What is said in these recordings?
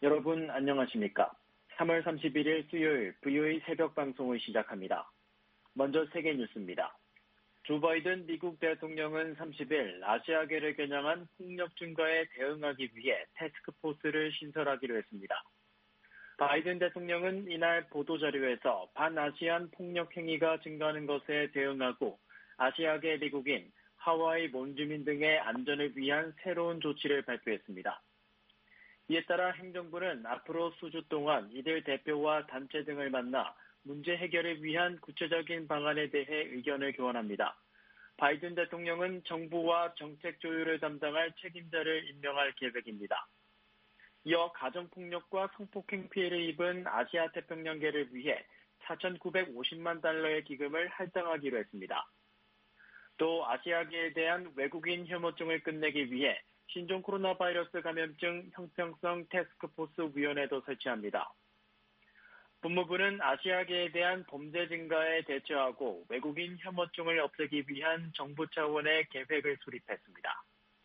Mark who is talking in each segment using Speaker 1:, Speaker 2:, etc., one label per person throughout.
Speaker 1: 여러분 안녕하십니까? 3월 31일 수요일 VOA 새벽 방송을 시작합니다. 먼저 세계 뉴스입니다. 조 바이든 미국 대통령은 30일 아시아계를 겨냥한 폭력 증가에 대응하기 위해 태스크포스를 신설하기로 했습니다. 바이든 대통령은 이날 보도자료에서 반아시안 폭력 행위가 증가하는 것에 대응하고 아시아계 미국인, 하와이 원주민 등의 안전을 위한 새로운 조치를 발표했습니다. 이에 따라 행정부는 앞으로 수주 동안 이들 대표와 단체 등을 만나 문제 해결을 위한 구체적인 방안에 대해 의견을 교환합니다. 바이든 대통령은 정부와 정책 조율을 담당할 책임자를 임명할 계획입니다. 이어 가정폭력과 성폭행 피해를 입은 아시아 태평양계를 위해 4,950만 달러의 기금을 할당하기로 했습니다. 또 아시아계에 대한 외국인 혐오증을 끝내기 위해 신종 코로나 바이러스 감염증 형평성 태스크포스 위원회도 설치합니다. 법무부는 아시아계에 대한 범죄 증가에 대처하고 외국인 혐오증을 없애기 위한 정부 차원의 계획을 수립했습니다.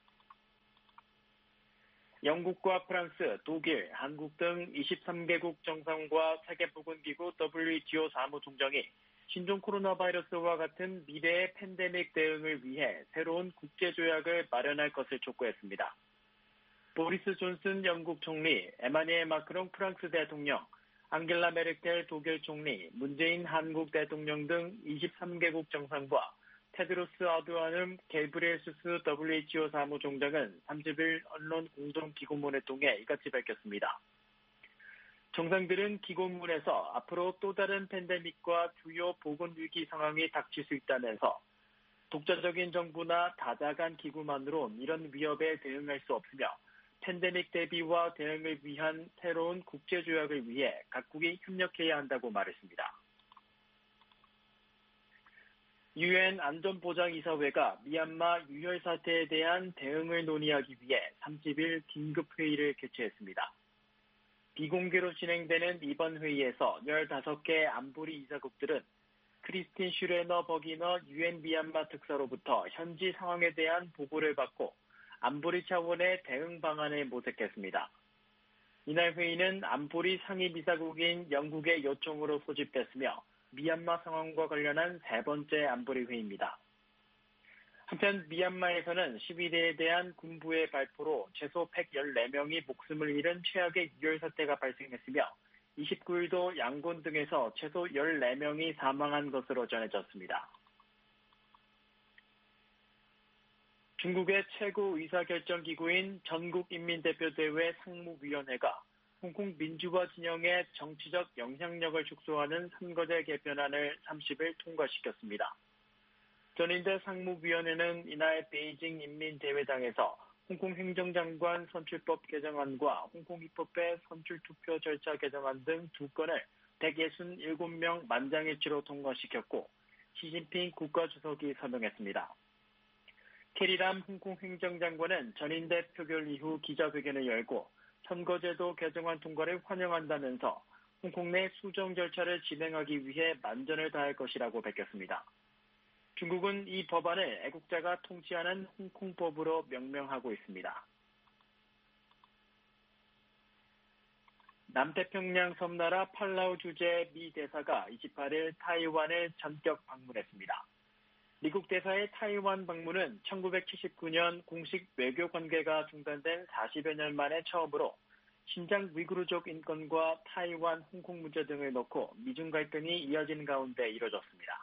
Speaker 1: 영국과 프랑스, 독일, 한국 등 23개국 정상과 세계보건기구 WHO 사무총장이 신종 코로나 바이러스와 같은 미래의 팬데믹 대응을 위해 새로운 국제조약을 마련할 것을 촉구했습니다. 보리스 존슨 영국 총리, 에마니엘 마크롱 프랑스 대통령, 앙겔라 메르켈 독일 총리, 문재인 한국 대통령 등 23개국 정상과 테드로스 아드하놈 게브리에수스 WHO 사무총장은 30일 언론 공동기고문을 통해 이같이 밝혔습니다. 정상들은 기고문에서 앞으로 또 다른 팬데믹과 주요 보건위기 상황이 닥칠 수 있다면서 독자적인 정부나 다자간 기구만으론 이런 위협에 대응할 수 없으며 팬데믹 대비와 대응을 위한 새로운 국제조약을 위해 각국이 협력해야 한다고 말했습니다. 유엔 안전보장이사회가 미얀마 유혈 사태에 대한 대응을 논의하기 위해 30일 긴급회의를 개최했습니다. 비공개로 진행되는 이번 회의에서 15개 안보리 이사국들은 크리스틴 슈레너 버기너 유엔 미얀마 특사로부터 현지 상황에 대한 보고를 받고 안보리 차원의 대응 방안을 모색했습니다. 이날 회의는 안보리 상임이사국인 영국의 요청으로 소집됐으며 미얀마 상황과 관련한 세 번째 안보리 회의입니다. 한편 미얀마에서는 시위대에 대한 군부의 발포로 최소 114명이 목숨을 잃은 최악의 유혈 사태가 발생했으며 29일도 양곤 등에서 최소 14명이 사망한 것으로 전해졌습니다. 중국의 최고 의사결정기구인 전국인민대표대회 상무위원회가 홍콩 민주화 진영의 정치적 영향력을 축소하는 선거제 개편안을 30일 통과시켰습니다. 전인대 상무위원회는 이날 베이징 인민대회당에서 홍콩 행정장관 선출법 개정안과 홍콩 입법회 선출투표 절차 개정안 등 두 건을 167명 만장일치로 통과시켰고 시진핑 국가주석이 서명했습니다. 캐리람 홍콩 행정장관은 전인대 표결 이후 기자회견을 열고 선거제도 개정안 통과를 환영한다면서 홍콩 내 수정 절차를 진행하기 위해 만전을 다할 것이라고 밝혔습니다. 중국은 이 법안을 애국자가 통치하는 홍콩법으로 명명하고 있습니다. 남태평양 섬나라 팔라우 주재 미 대사가 28일 타이완을 전격 방문했습니다. 미국 대사의 타이완 방문은 1979년 공식 외교 관계가 중단된 40여 년 만에 처음으로 신장 위구르족 인권과 타이완, 홍콩 문제 등을 놓고 미중 갈등이 이어진 가운데 이뤄졌습니다.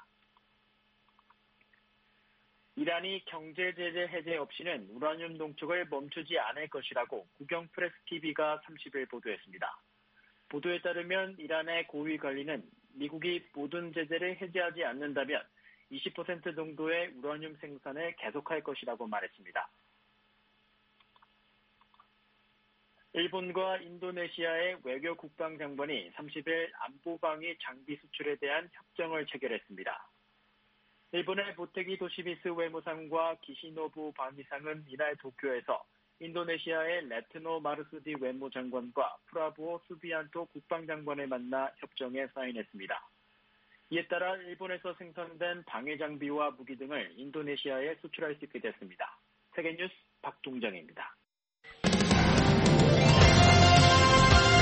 Speaker 1: 이란이 경제 제재 해제 없이는 우라늄 농축을 멈추지 않을 것이라고 국영 프레스 TV가 30일 보도했습니다. 보도에 따르면 이란의 고위 관리는 미국이 모든 제재를 해제하지 않는다면 20% 정도의 우라늄 생산을 계속할 것이라고 말했습니다. 일본과 인도네시아의 외교 국방장관이 30일 안보방위 장비 수출에 대한 협정을 체결했습니다. 일본의 모테기 도시미스 외무상과 기시노부 방위상은 이날 도쿄에서 인도네시아의 레트노 마르수디 외무장관과 프라부오 수비안토 국방장관을 만나 협정에 사인했습니다. 이에 따라 일본에서 생산된 방위장비와 무기 등을 인도네시아에 수출할 수 있게 됐습니다. 세계뉴스 박동정입니다.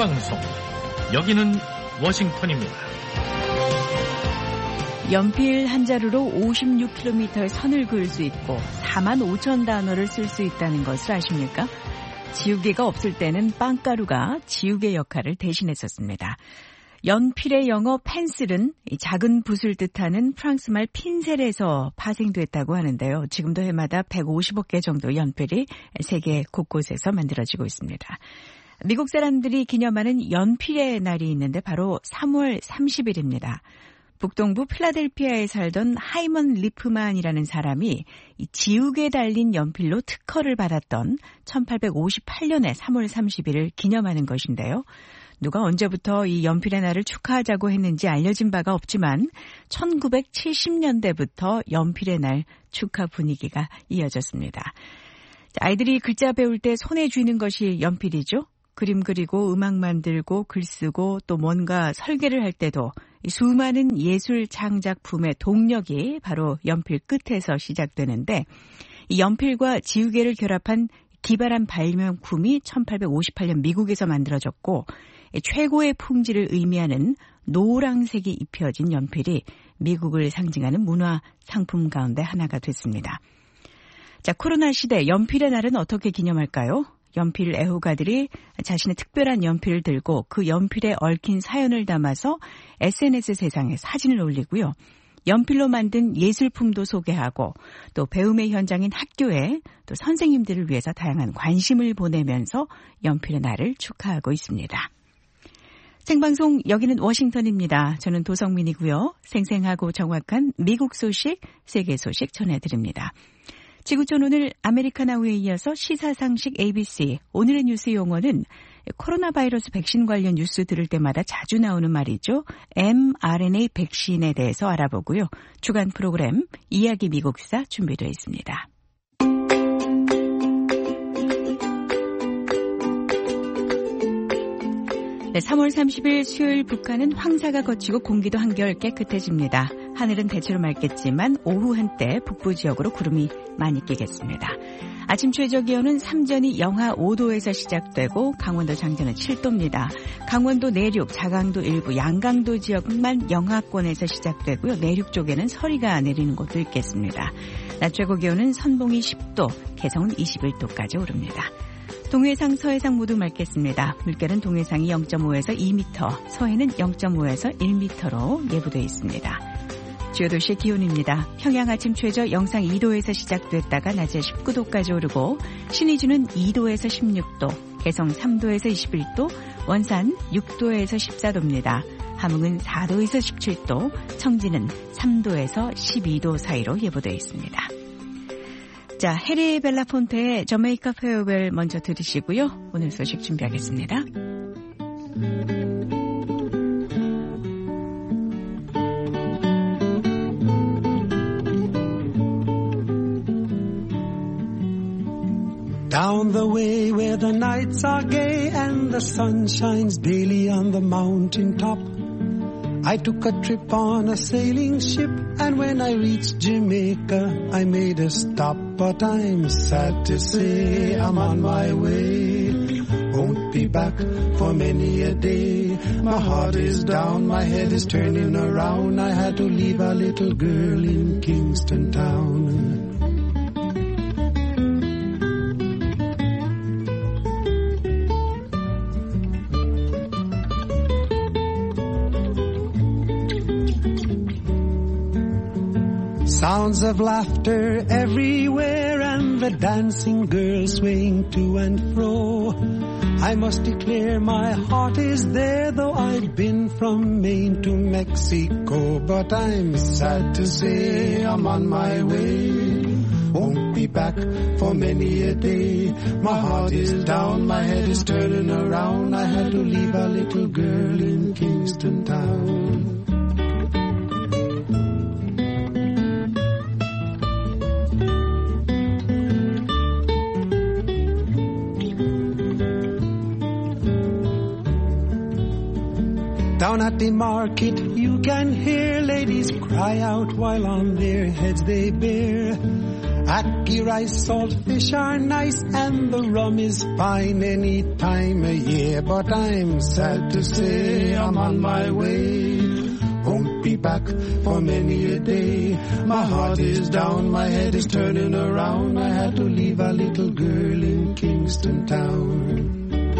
Speaker 2: 생방송. 여기는 워싱턴입니다.
Speaker 3: 연필 한 자루로 56km의 선을 그을 수 있고 45,000 단어를 쓸 수 있다는 것을 아십니까? 지우개가 없을 때는 빵가루가 지우개 역할을 대신했었습니다. 연필의 영어 펜슬은 작은 붓을 뜻하는 프랑스말 핀셀에서 파생됐다고 하는데요. 지금도 해마다 150억 개 정도 연필이 세계 곳곳에서 만들어지고 있습니다. 미국 사람들이 기념하는 연필의 날이 있는데 바로 3월 30일입니다. 북동부 필라델피아에 살던 하이먼 리프만이라는 사람이 이 지우개 달린 연필로 특허를 받았던 1858년의 3월 30일을 기념하는 것인데요. 누가 언제부터 이 연필의 날을 축하하자고 했는지 알려진 바가 없지만 1970년대부터 연필의 날 축하 분위기가 이어졌습니다. 아이들이 글자 배울 때 손에 쥐는 것이 연필이죠. 그림 그리고 음악 만들고 글 쓰고 또 뭔가 설계를 할 때도 수많은 예술 창작품의 동력이 바로 연필 끝에서 시작되는데 이 연필과 지우개를 결합한 기발한 발명품이 1858년 미국에서 만들어졌고 최고의 품질을 의미하는 노란색이 입혀진 연필이 미국을 상징하는 문화 상품 가운데 하나가 됐습니다. 자, 코로나 시대 연필의 날은 어떻게 기념할까요? 연필 애호가들이 자신의 특별한 연필을 들고 그 연필에 얽힌 사연을 담아서 SNS 세상에 사진을 올리고요. 연필로 만든 예술품도 소개하고 또 배움의 현장인 학교에 또 선생님들을 위해서 다양한 관심을 보내면서 연필의 날을 축하하고 있습니다. 생방송 여기는 워싱턴입니다. 저는 도성민이고요. 생생하고 정확한 미국 소식, 세계 소식 전해드립니다. 지구촌 오늘 아메리카나우에 이어서 시사상식 ABC. 오늘의 뉴스 용어는 코로나 바이러스 백신 관련 뉴스 들을 때마다 자주 나오는 말이죠. mRNA 백신에 대해서 알아보고요. 주간 프로그램 이야기 미국사 준비되어 있습니다. 네, 3월 30일 수요일 북한은 황사가 거치고 공기도 한결 깨끗해집니다. 하늘은 대체로 맑겠지만 오후 한때 북부 지역으로 구름이 많이 끼겠습니다. 아침 최저기온은 삼전이 영하 5도에서 시작되고 강원도 장전은 7도입니다. 강원도 내륙, 자강도 일부, 양강도 지역만 영하권에서 시작되고요. 내륙 쪽에는 서리가 내리는 곳도 있겠습니다. 낮 최고 기온은 선봉이 10도, 개성은 21도까지 오릅니다. 동해상, 서해상 모두 맑겠습니다. 물결은 동해상이 0.5에서 2m, 서해는 0.5에서 1m로 예보되어 있습니다. 주요 도시의 기온입니다. 평양 아침 최저 영상 2도에서 시작됐다가 낮에 19도까지 오르고 신의주는 2도에서 16도, 개성 3도에서 21도, 원산 6도에서 14도입니다. 함흥은 4도에서 17도, 청진은 3도에서 12도 사이로 예보되어 있습니다. 자, 해리 벨라폰테의 저메이카 페어웰 먼저 들으시고요. 오늘 소식 준비하겠습니다.
Speaker 4: Down the way where the nights are gay and the sun shines daily on the mountain top, I took a trip on a sailing ship, and when I reached Jamaica, I made a stop. But I'm sad to say I'm on my way. Won't be back for many a day. My heart is down, my head is turning around. I had to leave a little girl in Kingston town. Sounds of laughter everywhere and the dancing girls swaying to and fro. I must declare my heart is there, though I've been from Maine to Mexico. But I'm sad to say I'm on my way. Won't be back for many a day. My heart is down, my head is turning around. I had to leave a little girl in Kingston town. Down at the market you can hear ladies cry out while on their heads they bear Ackee rice, salt fish are nice, and the rum is fine any time of year. But I'm sad to say I'm on my way. Won't be back for many a day. My heart is down, my head is turning around. I had to leave a little girl in Kingston Town.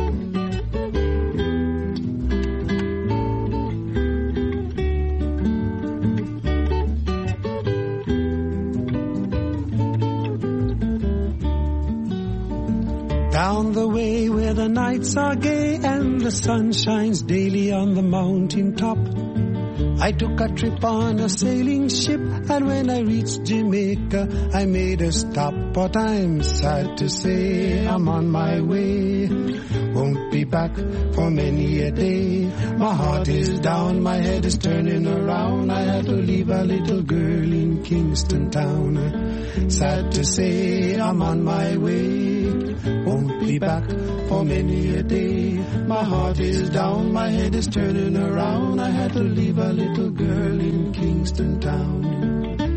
Speaker 4: Down the way where the nights are gay and the sun shines daily on the mountain top, I took a trip on a sailing ship, and when I reached Jamaica, I made a stop. But I'm sad to say I'm on my way. Won't be back for many a day. My heart is down, my head is turning around. I had to leave a little girl in Kingston Town. Sad to say I'm on my way. Won't be back for many a day. My heart is down, my head is turning around. I had to leave a little girl in Kingston Town.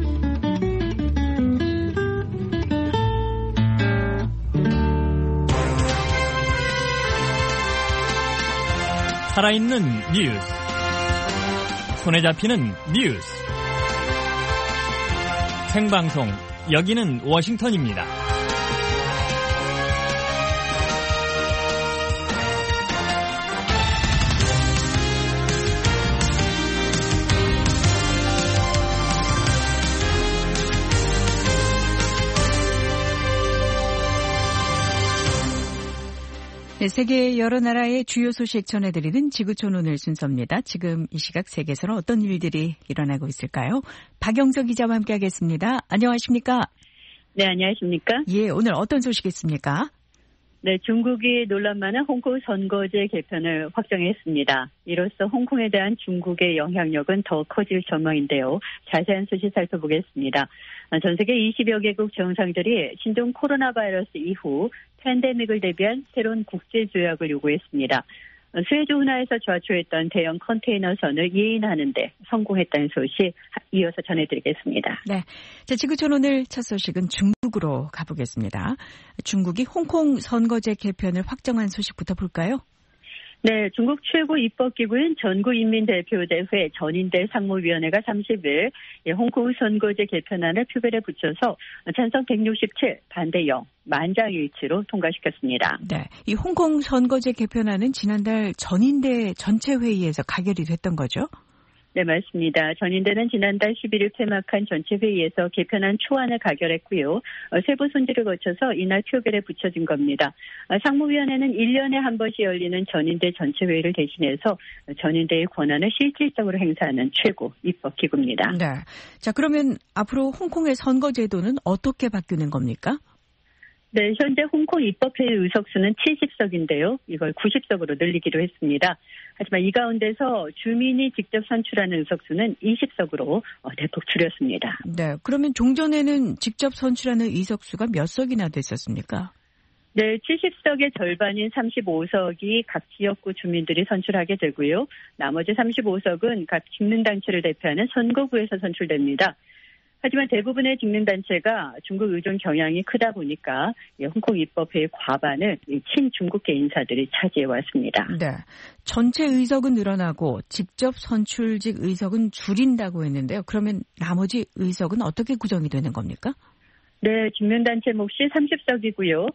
Speaker 2: 살아있는 뉴스, 손에 잡히는 뉴스, 생방송, 여기는 워싱턴입니다.
Speaker 3: 네, 세계 여러 나라의 주요 소식 전해드리는 지구촌 오늘 순서입니다. 지금 이 시각 세계에서는 어떤 일들이 일어나고 있을까요? 박영석 기자와 함께하겠습니다. 안녕하십니까?
Speaker 5: 네, 안녕하십니까?
Speaker 3: 예, 오늘 어떤 소식이 있습니까? 네,
Speaker 5: 중국이 논란 많은 홍콩 선거제 개편을 확정했습니다. 이로써 홍콩에 대한 중국의 영향력은 더 커질 전망인데요. 자세한 소식 살펴보겠습니다. 전 세계 20여 개국 정상들이 신종 코로나 바이러스 이후 팬데믹을 대비한 새로운 국제조약을 요구했습니다. 수에즈 운하에서 좌초했던 대형 컨테이너선을 예인하는 데 성공했다는 소식 이어서 전해드리겠습니다.
Speaker 3: 네, 자, 지구촌 오늘 첫 소식은 중국으로 가보겠습니다. 중국이 홍콩 선거제 개편을 확정한 소식부터 볼까요?
Speaker 5: 네, 중국 최고 입법기구인 전국인민대표대회 전인대 상무위원회가 30일 홍콩 선거제 개편안을 표결에 붙여서 찬성 167, 반대 0, 만장일치로 통과시켰습니다.
Speaker 3: 네, 이 홍콩 선거제 개편안은 지난달 전인대 전체 회의에서 가결이 됐던 거죠?
Speaker 5: 네, 맞습니다. 전인대는 지난달 11일 폐막한 전체 회의에서 개편안 초안을 가결했고요. 세부 손질을 거쳐서 이날 표결에 붙여진 겁니다. 상무위원회는 1년에 한 번씩 열리는 전인대 전체 회의를 대신해서 전인대의 권한을 실질적으로 행사하는 최고 입법기구입니다.
Speaker 3: 네. 자, 그러면 앞으로 홍콩의 선거제도는 어떻게 바뀌는 겁니까?
Speaker 5: 네, 현재 홍콩 입법회의 의석수는 70석인데요. 이걸 90석으로 늘리기로 했습니다. 하지만 이 가운데서 주민이 직접 선출하는 의석수는 20석으로 대폭 줄였습니다.
Speaker 3: 네, 그러면 종전에는 직접 선출하는 의석수가 몇 석이나 됐었습니까?
Speaker 5: 네, 70석의 절반인 35석이 각 지역구 주민들이 선출하게 되고요. 나머지 35석은 각 직능단체를 대표하는 선거구에서 선출됩니다. 하지만 대부분의 직능단체가 중국 의존 경향이 크다 보니까 홍콩 입법회의 과반을 친중국계 인사들이 차지해왔습니다.
Speaker 3: 네, 전체 의석은 늘어나고 직접 선출직 의석은 줄인다고 했는데요. 그러면 나머지 의석은 어떻게 구성이 되는 겁니까?
Speaker 5: 네, 직능단체 몫이 30석이고요.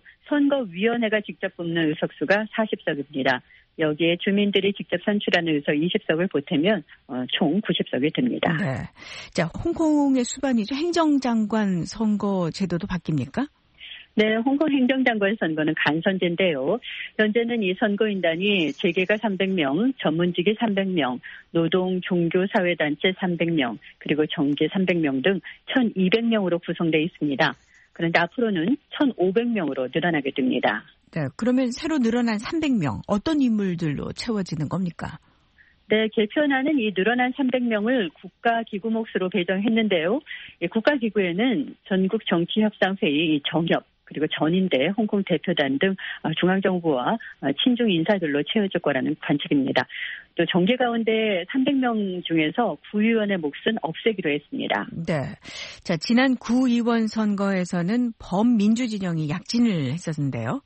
Speaker 5: 선거위원회가 직접 뽑는 의석수가 40석입니다. 여기에 주민들이 직접 선출하는 의석 20석을 보태면 총 90석이 됩니다.
Speaker 3: 네. 자, 홍콩의 수반이죠. 행정장관 선거 제도도 바뀝니까?
Speaker 5: 네, 홍콩 행정장관 선거는 간선제인데요. 현재는 이 선거인단이 재계가 300명, 전문직이 300명, 노동, 종교, 사회단체 300명, 그리고 정계 300명 등 1,200명으로 구성되어 있습니다. 그런데 앞으로는 1,500명으로 늘어나게 됩니다.
Speaker 3: 네, 그러면 새로 늘어난 300명, 어떤 인물들로 채워지는 겁니까?
Speaker 5: 네, 개편안은 이 늘어난 300명을 국가기구 몫으로 배정했는데요. 국가기구에는 전국정치협상회의, 정협, 그리고 전인대 홍콩 대표단 등 중앙정부와 친중 인사들로 채워질 거라는 관측입니다. 또 정계 가운데 300명 중에서 구의원의 몫은 없애기로 했습니다.
Speaker 3: 네. 자, 지난 구의원 선거에서는 범민주 진영이 약진을 했었는데요.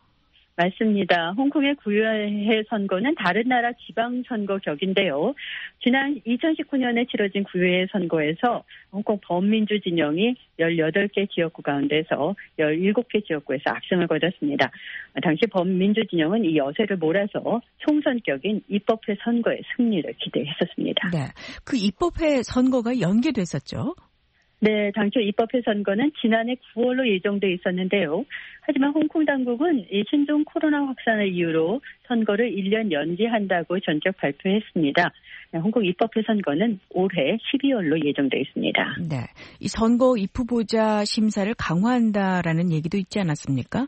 Speaker 5: 맞습니다. 홍콩의 구의회 선거는 다른 나라 지방선거 격인데요. 지난 2019년에 치러진 구의회 선거에서 홍콩 범민주 진영이 18개 지역구 가운데서 17개 지역구에서 압승을 거뒀습니다. 당시 범민주 진영은 이 여세를 몰아서 총선격인 입법회 선거의 승리를 기대했었습니다.
Speaker 3: 네. 그 입법회 선거가 연기됐었죠.
Speaker 5: 네, 당초 입법회 선거는 지난해 9월로 예정돼 있었는데요. 하지만 홍콩 당국은 이 신종 코로나 확산을 이유로 선거를 1년 연기한다고 전격 발표했습니다. 홍콩 입법회 선거는 올해 12월로 예정돼 있습니다.
Speaker 3: 네, 이 선거 입후보자 심사를 강화한다라는 얘기도 있지 않았습니까?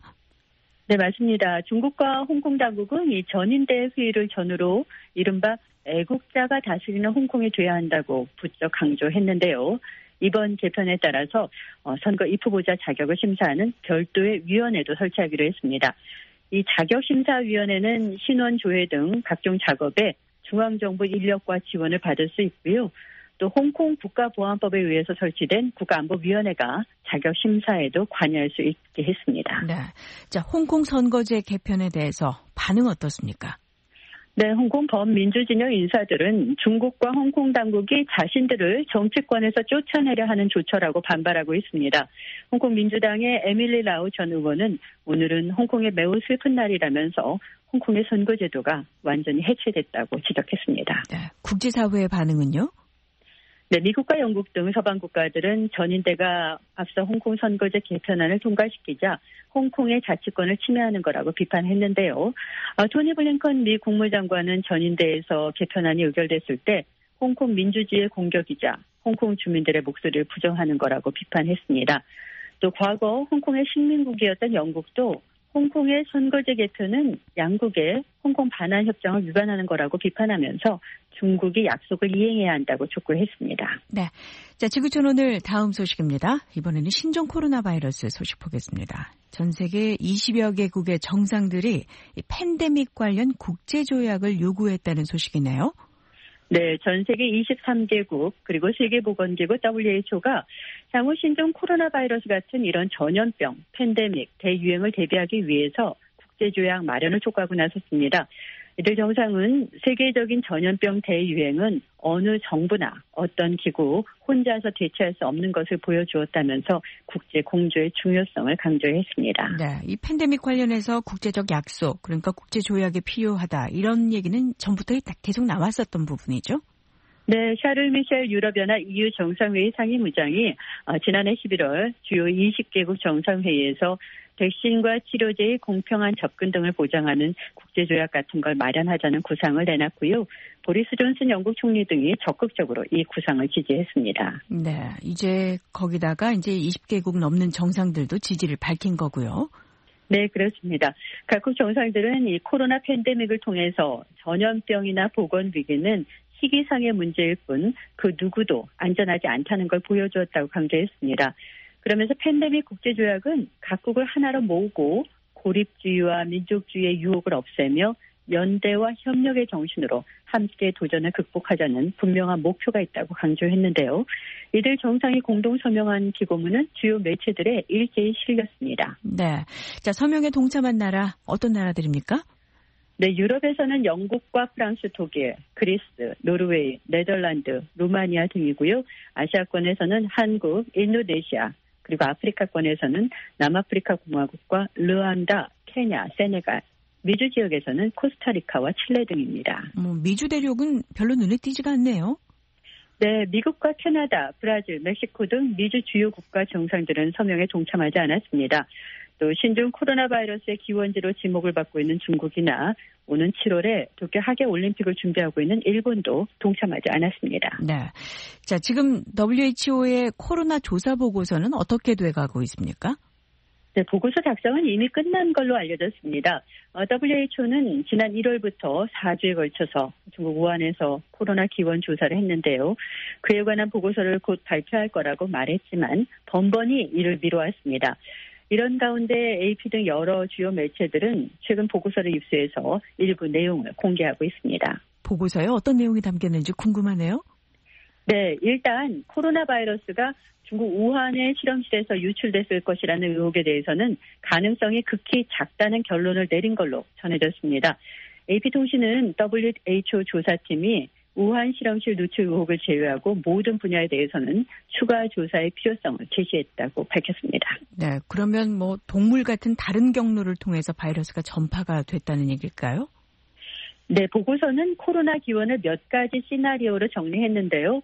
Speaker 5: 네, 맞습니다. 중국과 홍콩 당국은 이 전인대 회의를 전후로 이른바 애국자가 다스리는 홍콩이 돼야 한다고 부쩍 강조했는데요. 이번 개편에 따라서 선거 입후보자 자격을 심사하는 별도의 위원회도 설치하기로 했습니다. 이 자격심사위원회는 신원조회 등 각종 작업에 중앙정부 인력과 지원을 받을 수 있고요. 또 홍콩 국가보안법에 의해서 설치된 국가안보위원회가 자격심사에도 관여할 수 있게 했습니다.
Speaker 3: 네. 자, 홍콩 선거제 개편에 대해서 반응 어떻습니까?
Speaker 5: 네, 홍콩 범민주진영 인사들은 중국과 홍콩 당국이 자신들을 정치권에서 쫓아내려 하는 조처라고 반발하고 있습니다. 홍콩 민주당의 에밀리 라우 전 의원은 오늘은 홍콩의 매우 슬픈 날이라면서 홍콩의 선거제도가 완전히 해체됐다고 지적했습니다.
Speaker 3: 네, 국제사회의 반응은요?
Speaker 5: 네, 미국과 영국 등 서방 국가들은 전인대가 앞서 홍콩 선거제 개편안을 통과시키자 홍콩의 자치권을 침해하는 거라고 비판했는데요. 토니 블링컨 미 국무장관은 전인대에서 개편안이 의결됐을 때 홍콩 민주주의의 공격이자 홍콩 주민들의 목소리를 부정하는 거라고 비판했습니다. 또 과거 홍콩의 식민국이었던 영국도 홍콩의 선거제 개편은 양국의 홍콩 반환 협정을 위반하는 거라고 비판하면서 중국이 약속을 이행해야 한다고 촉구했습니다.
Speaker 3: 네. 자, 지구촌 오늘 다음 소식입니다. 이번에는 신종 코로나 바이러스 소식 보겠습니다. 전 세계 20여 개국의 정상들이 팬데믹 관련 국제조약을 요구했다는 소식이네요.
Speaker 5: 네, 전 세계 23개국 그리고 세계보건기구 WHO가 향후 신종 코로나 바이러스 같은 이런 전염병, 팬데믹, 대유행을 대비하기 위해서 국제조약 마련을 촉구하고 나섰습니다. 이들 정상은 세계적인 전염병 대유행은 어느 정부나 어떤 기구 혼자서 대처할 수 없는 것을 보여주었다면서 국제 공조의 중요성을 강조했습니다.
Speaker 3: 네, 이 팬데믹 관련해서 국제적 약속, 그러니까 국제조약이 필요하다 이런 얘기는 전부터 계속 나왔었던 부분이죠.
Speaker 5: 네, 샤를 미셸 유럽연합 EU 정상회의 상임의장이 지난해 11월 주요 20개국 정상회의에서 백신과 치료제의 공평한 접근 등을 보장하는 국제조약 같은 걸 마련하자는 구상을 내놨고요. 보리스 존슨 영국 총리 등이 적극적으로 이 구상을 지지했습니다.
Speaker 3: 네, 이제 거기다가 이제 20개국 넘는 정상들도 지지를 밝힌 거고요.
Speaker 5: 네, 그렇습니다. 각국 정상들은 이 코로나 팬데믹을 통해서 전염병이나 보건 위기는 시기상의 문제일 뿐 그 누구도 안전하지 않다는 걸 보여주었다고 강조했습니다. 그러면서 팬데믹 국제조약은 각국을 하나로 모으고 고립주의와 민족주의의 유혹을 없애며 연대와 협력의 정신으로 함께 도전을 극복하자는 분명한 목표가 있다고 강조했는데요. 이들 정상이 공동 서명한 기고문은 주요 매체들에 일제히 실렸습니다.
Speaker 3: 네, 자, 서명에 동참한 나라 어떤 나라들입니까?
Speaker 5: 네, 유럽에서는 영국과 프랑스, 독일, 그리스, 노르웨이, 네덜란드, 루마니아 등이고요. 아시아권에서는 한국, 인도네시아, 그리고 아프리카권에서는 남아프리카 공화국과 르완다, 케냐, 세네갈, 미주 지역에서는 코스타리카와 칠레 등입니다.
Speaker 3: 미주 대륙은 별로 눈에 띄지가 않네요.
Speaker 5: 네, 미국과 캐나다, 브라질, 멕시코 등 미주 주요 국가 정상들은 서명에 동참하지 않았습니다. 또 신종 코로나 바이러스의 기원지로 지목을 받고 있는 중국이나 오는 7월에 도쿄 하계올림픽을 준비하고 있는 일본도 동참하지 않았습니다.
Speaker 3: 네, 자, 지금 WHO의 코로나 조사 보고서는 어떻게 돼가고 있습니까?
Speaker 5: 네, 보고서 작성은 이미 끝난 걸로 알려졌습니다. WHO는 지난 1월부터 4주에 걸쳐서 중국 우한에서 코로나 기원 조사를 했는데요. 그에 관한 보고서를 곧 발표할 거라고 말했지만 번번이 이를 미뤄왔습니다. 이런 가운데 AP 등 여러 주요 매체들은 최근 보고서를 입수해서 일부 내용을 공개하고 있습니다.
Speaker 3: 보고서에 어떤 내용이 담겼는지 궁금하네요.
Speaker 5: 네, 일단 코로나 바이러스가 중국 우한의 실험실에서 유출됐을 것이라는 의혹에 대해서는 가능성이 극히 작다는 결론을 내린 걸로 전해졌습니다. AP통신은 WHO 조사팀이 우한 실험실 누출 의혹을 제외하고 모든 분야에 대해서는 추가 조사의 필요성을 제시했다고 밝혔습니다.
Speaker 3: 네, 그러면 동물 같은 다른 경로를 통해서 바이러스가 전파가 됐다는 얘기일까요?
Speaker 5: 네, 보고서는 코로나 기원을 몇 가지 시나리오로 정리했는데요.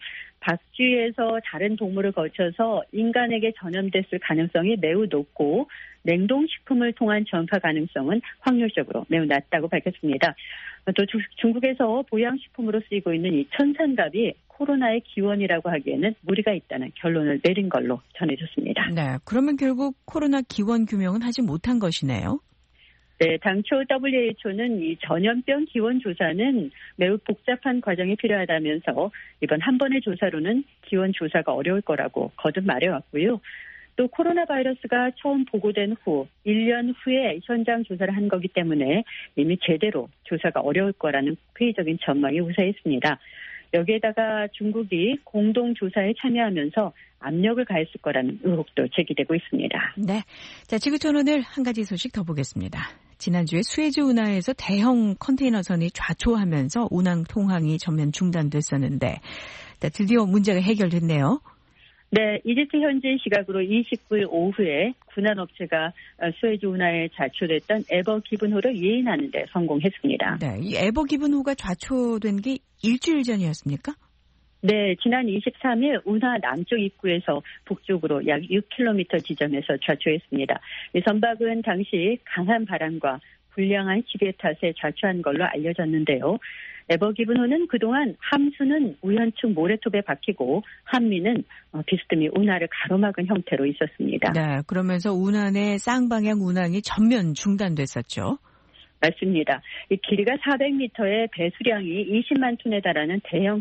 Speaker 5: 박쥐에서 다른 동물을 거쳐서 인간에게 전염됐을 가능성이 매우 높고 냉동식품을 통한 전파 가능성은 확률적으로 매우 낮다고 밝혔습니다. 또 중국에서 보양식품으로 쓰이고 있는 이 천산갑이 코로나의 기원이라고 하기에는 무리가 있다는 결론을 내린 걸로 전해졌습니다.
Speaker 3: 네, 그러면 결국 코로나 기원 규명은 하지 못한 것이네요.
Speaker 5: 네, 당초 WHO는 이 전염병 기원 조사는 매우 복잡한 과정이 필요하다면서 이번 한 번의 조사로는 기원 조사가 어려울 거라고 거듭 말해왔고요. 또 코로나 바이러스가 처음 보고된 후 1년 후에 현장 조사를 한 거기 때문에 이미 제대로 조사가 어려울 거라는 회의적인 전망이 우세했습니다. 여기에다가 중국이 공동조사에 참여하면서 압력을 가했을 거라는 의혹도 제기되고 있습니다.
Speaker 3: 네, 자, 지구촌 오늘 한 가지 소식 더 보겠습니다. 지난주에 수에즈 운하에서 대형 컨테이너선이 좌초하면서 운항 통항이 전면 중단됐었는데 드디어 문제가 해결됐네요.
Speaker 5: 네, 이집트 현지 시각으로 29일 오후에 군함업체가 수에즈 운하에 좌초됐던 에버 기븐호를 예인하는 데 성공했습니다.
Speaker 3: 네, 이 에버 기븐호가 좌초된 게 일주일 전이었습니까?
Speaker 5: 네, 지난 23일 운하 남쪽 입구에서 북쪽으로 약 6km 지점에서 좌초했습니다. 이 선박은 당시 강한 바람과 불량한 지배 탓에 좌초한 걸로 알려졌는데요. 에버 기븐호는 그동안 함수는 우연측 모래톱에 박히고 함미는 비스듬히 운하를 가로막은 형태로 있었습니다.
Speaker 3: 네, 그러면서 운하 내 쌍방향 운항이 전면 중단됐었죠.
Speaker 5: 맞습니다. 이 길이가 400m에 배수량이 20만 톤에 달하는 대형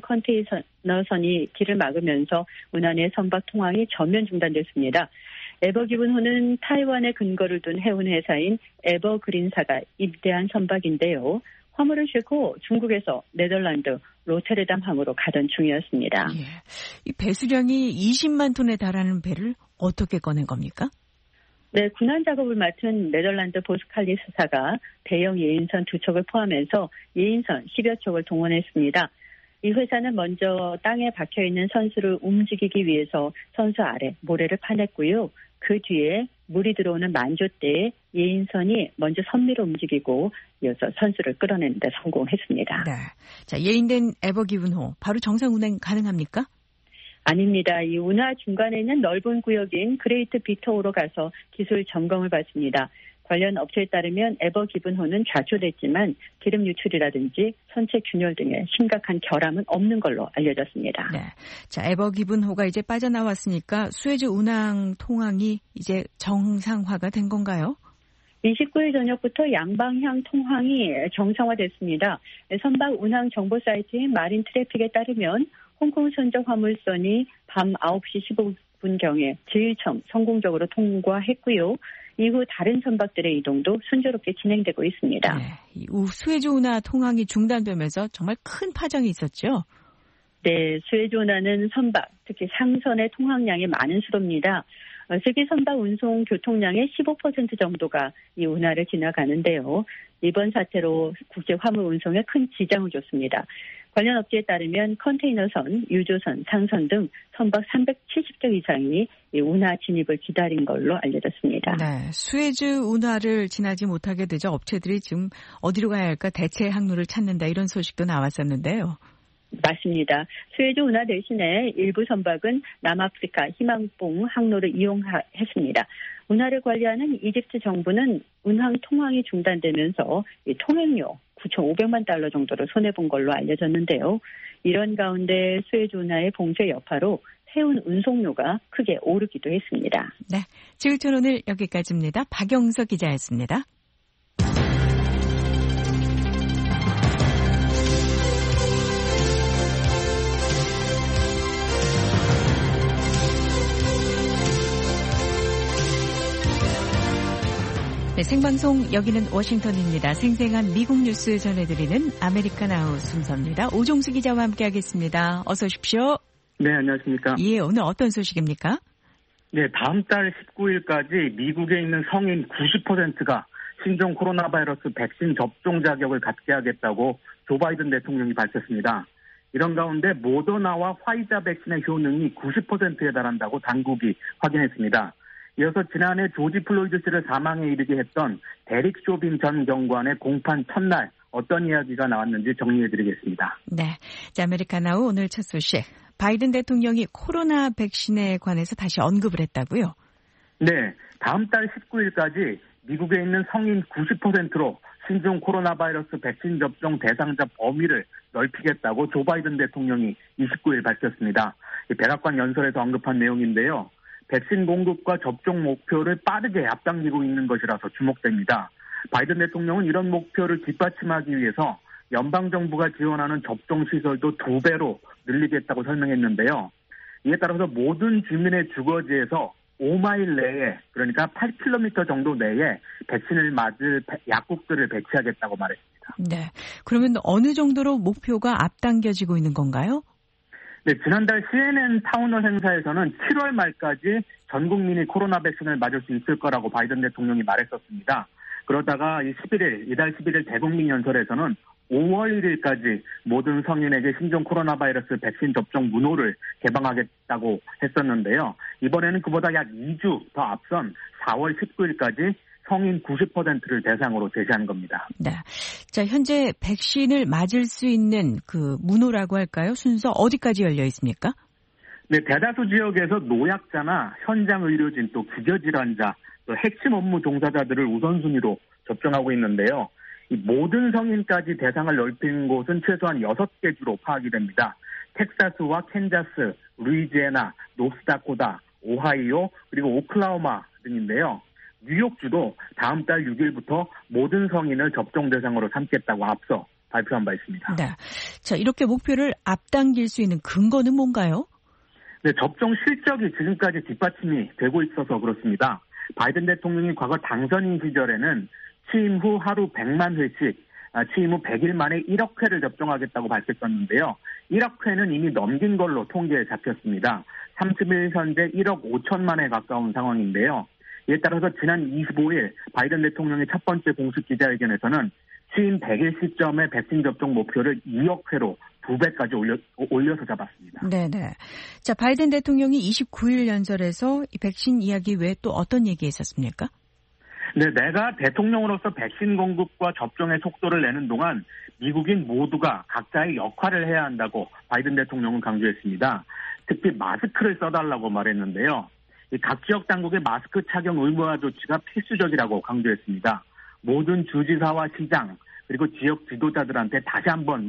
Speaker 5: 컨테이너선이 길을 막으면서 운하 내 선박 통항이 전면 중단됐습니다. 에버기븐호는 타이완에 근거를 둔 해운 회사인 에버그린사가 입대한 선박인데요. 화물을 싣고 중국에서 네덜란드 로테르담 항으로 가던 중이었습니다.
Speaker 3: 예. 이 배수량이 20만 톤에 달하는 배를 어떻게 꺼낸 겁니까?
Speaker 5: 네, 군안 작업을 맡은 네덜란드 보스칼리스사가 대형 예인선 2척을 포함해서 예인선 10여 척을 동원했습니다. 이 회사는 먼저 땅에 박혀있는 선수를 움직이기 위해서 선수 아래 모래를 파냈고요. 그 뒤에 물이 들어오는 만조대에 예인선이 먼저 선미로 움직이고 이어서 선수를 끌어내는 데 성공했습니다.
Speaker 3: 네. 자, 예인된 에버기븐호 바로 정상 운행 가능합니까?
Speaker 5: 아닙니다. 이 운하 중간에 있는 넓은 구역인 그레이트 비터호로 가서 기술 점검을 받습니다. 관련 업체에 따르면 에버기븐호는 좌초됐지만 기름 유출이라든지 선체 균열 등의 심각한 결함은 없는 걸로 알려졌습니다.
Speaker 3: 네. 자, 에버기븐호가 이제 빠져나왔으니까 수에즈 운항 통항이 이제 정상화가 된 건가요?
Speaker 5: 29일 저녁부터 양방향 통항이 정상화됐습니다. 선박 운항 정보 사이트인 마린 트래픽에 따르면 홍콩 선적 화물선이 밤 9시 15분경에 제일 처음 성공적으로 통과했고요. 이후 다른 선박들의 이동도 순조롭게 진행되고 있습니다.
Speaker 3: 네, 이후 수에즈 운하 통항이 중단되면서 정말 큰 파장이 있었죠?
Speaker 5: 네, 수에즈 운하는 선박, 특히 상선의 통항량이 많은 수로입니다. 세계 선박 운송 교통량의 15% 정도가 이 운하를 지나가는데요. 이번 사태로 국제 화물 운송에 큰 지장을 줬습니다. 관련 업체에 따르면 컨테이너선, 유조선, 상선 등 선박 370척 이상이 이 운하 진입을 기다린 걸로 알려졌습니다.
Speaker 3: 네, 수에즈 운하를 지나지 못하게 되자 업체들이 지금 어디로 가야 할까 대체 항로를 찾는다 이런 소식도 나왔었는데요.
Speaker 5: 맞습니다. 수에즈 운하 대신에 일부 선박은 남아프리카 희망봉 항로를 이용했습니다. 운하를 관리하는 이집트 정부는 운항 통항이 중단되면서 이 통행료 9,500만 달러 정도를 손해본 걸로 알려졌는데요. 이런 가운데 수에즈 운하의 봉쇄 여파로 해운 운송료가 크게 오르기도 했습니다.
Speaker 3: 네, 지구촌 오늘 여기까지입니다. 박영석 기자였습니다. 네, 생방송 여기는 워싱턴입니다. 생생한 미국 뉴스 전해드리는 아메리카나우 순서입니다. 오종수 기자와 함께하겠습니다. 어서 오십시오.
Speaker 6: 네, 안녕하십니까.
Speaker 3: 예, 오늘 어떤 소식입니까?
Speaker 6: 네, 다음 달 19일까지 미국에 있는 성인 90%가 신종 코로나 바이러스 백신 접종 자격을 갖게 하겠다고 조 바이든 대통령이 밝혔습니다. 이런 가운데 모더나와 화이자 백신의 효능이 90%에 달한다고 당국이 확인했습니다. 이어서 지난해 조지 플로이드 씨를 사망에 이르게 했던 데릭 쇼빈 전 경관의 공판 첫날 어떤 이야기가 나왔는지 정리해드리겠습니다.
Speaker 3: 네, 자, 아메리카나우 오늘 첫 소식. 바이든 대통령이 코로나 백신에 관해서 다시 언급을 했다고요?
Speaker 6: 네, 다음 달 19일까지 미국에 있는 성인 90%로 신종 코로나 바이러스 백신 접종 대상자 범위를 넓히겠다고 조 바이든 대통령이 29일 밝혔습니다. 백악관 연설에서 언급한 내용인데요. 백신 공급과 접종 목표를 빠르게 앞당기고 있는 것이라서 주목됩니다. 바이든 대통령은 이런 목표를 뒷받침하기 위해서 연방정부가 지원하는 접종시설도 2배로 늘리겠다고 설명했는데요. 이에 따라서 모든 주민의 주거지에서 5마일 내에, 그러니까 8km 정도 내에 백신을 맞을 약국들을 배치하겠다고 말했습니다.
Speaker 3: 네, 그러면 어느 정도로 목표가 앞당겨지고 있는 건가요?
Speaker 6: 네, 지난달 CNN 타운홀 행사에서는 7월 말까지 전 국민이 코로나 백신을 맞을 수 있을 거라고 바이든 대통령이 말했었습니다. 그러다가 이달 11일 대국민 연설에서는 5월 1일까지 모든 성인에게 신종 코로나 바이러스 백신 접종 문호를 개방하겠다고 했었는데요. 이번에는 그보다 약 2주 더 앞선 4월 19일까지 성인 90%를 대상으로 제시한 겁니다.
Speaker 3: 네. 자, 현재 백신을 맞을 수 있는 그 문호라고 할까요? 순서 어디까지 열려 있습니까?
Speaker 6: 네, 대다수 지역에서 노약자나 현장 의료진 또 기저질환자 또 핵심 업무 종사자들을 우선순위로 접종하고 있는데요. 이 모든 성인까지 대상을 넓힌 곳은 최소한 6개 주로 파악이 됩니다. 텍사스와 캔자스, 루이지애나, 노스다코다, 오하이오, 그리고 오클라호마 등인데요. 뉴욕주도 다음 달 6일부터 모든 성인을 접종 대상으로 삼겠다고 앞서 발표한 바 있습니다.
Speaker 3: 네. 자, 이렇게 목표를 앞당길 수 있는 근거는 뭔가요?
Speaker 6: 네, 접종 실적이 지금까지 뒷받침이 되고 있어서 그렇습니다. 바이든 대통령이 과거 당선인 시절에는 취임 후 하루 100만 회씩, 취임 후 100일 만에 1억 회를 접종하겠다고 밝혔었는데요. 1억 회는 이미 넘긴 걸로 통계에 잡혔습니다. 30일 현재 1억 5천만 회 가까운 상황인데요. 이에 따라서 지난 25일 바이든 대통령의 첫 번째 공식 기자회견에서는 취임 100일 시점의 백신 접종 목표를 2억 회로 2배까지 올려서 잡았습니다.
Speaker 3: 네네. 자, 바이든 대통령이 29일 연설에서 이 백신 이야기 외에 또 어떤 얘기 있었습니까?
Speaker 6: 네, 내가 대통령으로서 백신 공급과 접종의 속도를 내는 동안 미국인 모두가 각자의 역할을 해야 한다고 바이든 대통령은 강조했습니다. 특히 마스크를 써달라고 말했는데요. 각 지역 당국의 마스크 착용 의무화 조치가 필수적이라고 강조했습니다. 모든 주지사와 시장 그리고 지역 지도자들한테 다시 한번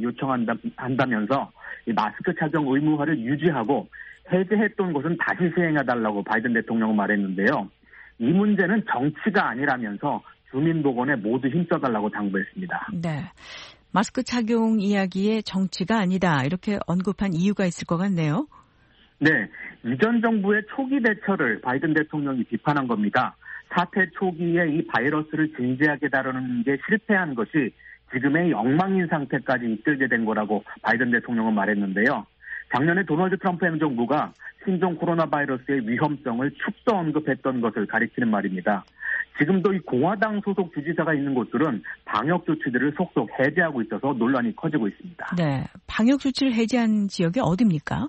Speaker 6: 요청한다면서 이 마스크 착용 의무화를 유지하고 해제했던 곳은 다시 시행해달라고 바이든 대통령은 말했는데요. 이 문제는 정치가 아니라면서 주민보건에 모두 힘써달라고 당부했습니다.
Speaker 3: 네, 마스크 착용 이야기에 정치가 아니다 이렇게 언급한 이유가 있을 것 같네요.
Speaker 6: 네, 이전 정부의 초기 대처를 바이든 대통령이 비판한 겁니다. 사태 초기에 이 바이러스를 진지하게 다루는 게 실패한 것이 지금의 엉망인 상태까지 이끌게 된 거라고 바이든 대통령은 말했는데요. 작년에 도널드 트럼프 행정부가 신종 코로나 바이러스의 위험성을 축소 언급했던 것을 가리키는 말입니다. 지금도 이 공화당 소속 주지사가 있는 곳들은 방역 조치들을 속속 해제하고 있어서 논란이 커지고 있습니다.
Speaker 3: 네, 방역 조치를 해제한 지역이 어디입니까?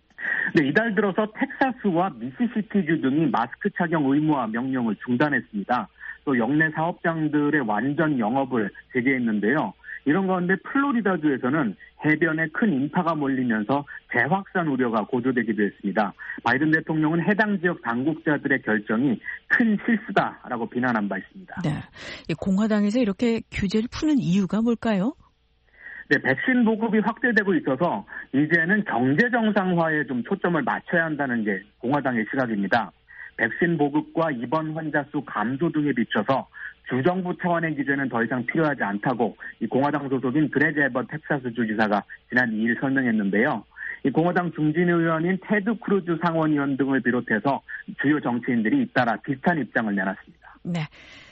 Speaker 6: 네, 이달 들어서 텍사스와 미시시피주 등이 마스크 착용 의무화 명령을 중단했습니다. 또 역내 사업장들의 완전 영업을 재개했는데요. 이런 가운데 플로리다주에서는 해변에 큰 인파가 몰리면서 재확산 우려가 고조되기도 했습니다. 바이든 대통령은 해당 지역 당국자들의 결정이 큰 실수다라고 비난한 바 있습니다.
Speaker 3: 네, 공화당에서 이렇게 규제를 푸는 이유가 뭘까요?
Speaker 6: 네, 백신 보급이 확대되고 있어서 이제는 경제 정상화에 좀 초점을 맞춰야 한다는 게 공화당의 시각입니다. 백신 보급과 입원 환자 수 감소 등에 비춰서 주정부 차원의 규제는 더 이상 필요하지 않다고 이 공화당 소속인 그레지 에버트 텍사스 주지사가 지난 2일 설명했는데요. 이 공화당 중진 의원인 테드 크루즈 상원의원 등을 비롯해서 주요 정치인들이 잇따라 비슷한 입장을 내놨습니다.
Speaker 3: 네,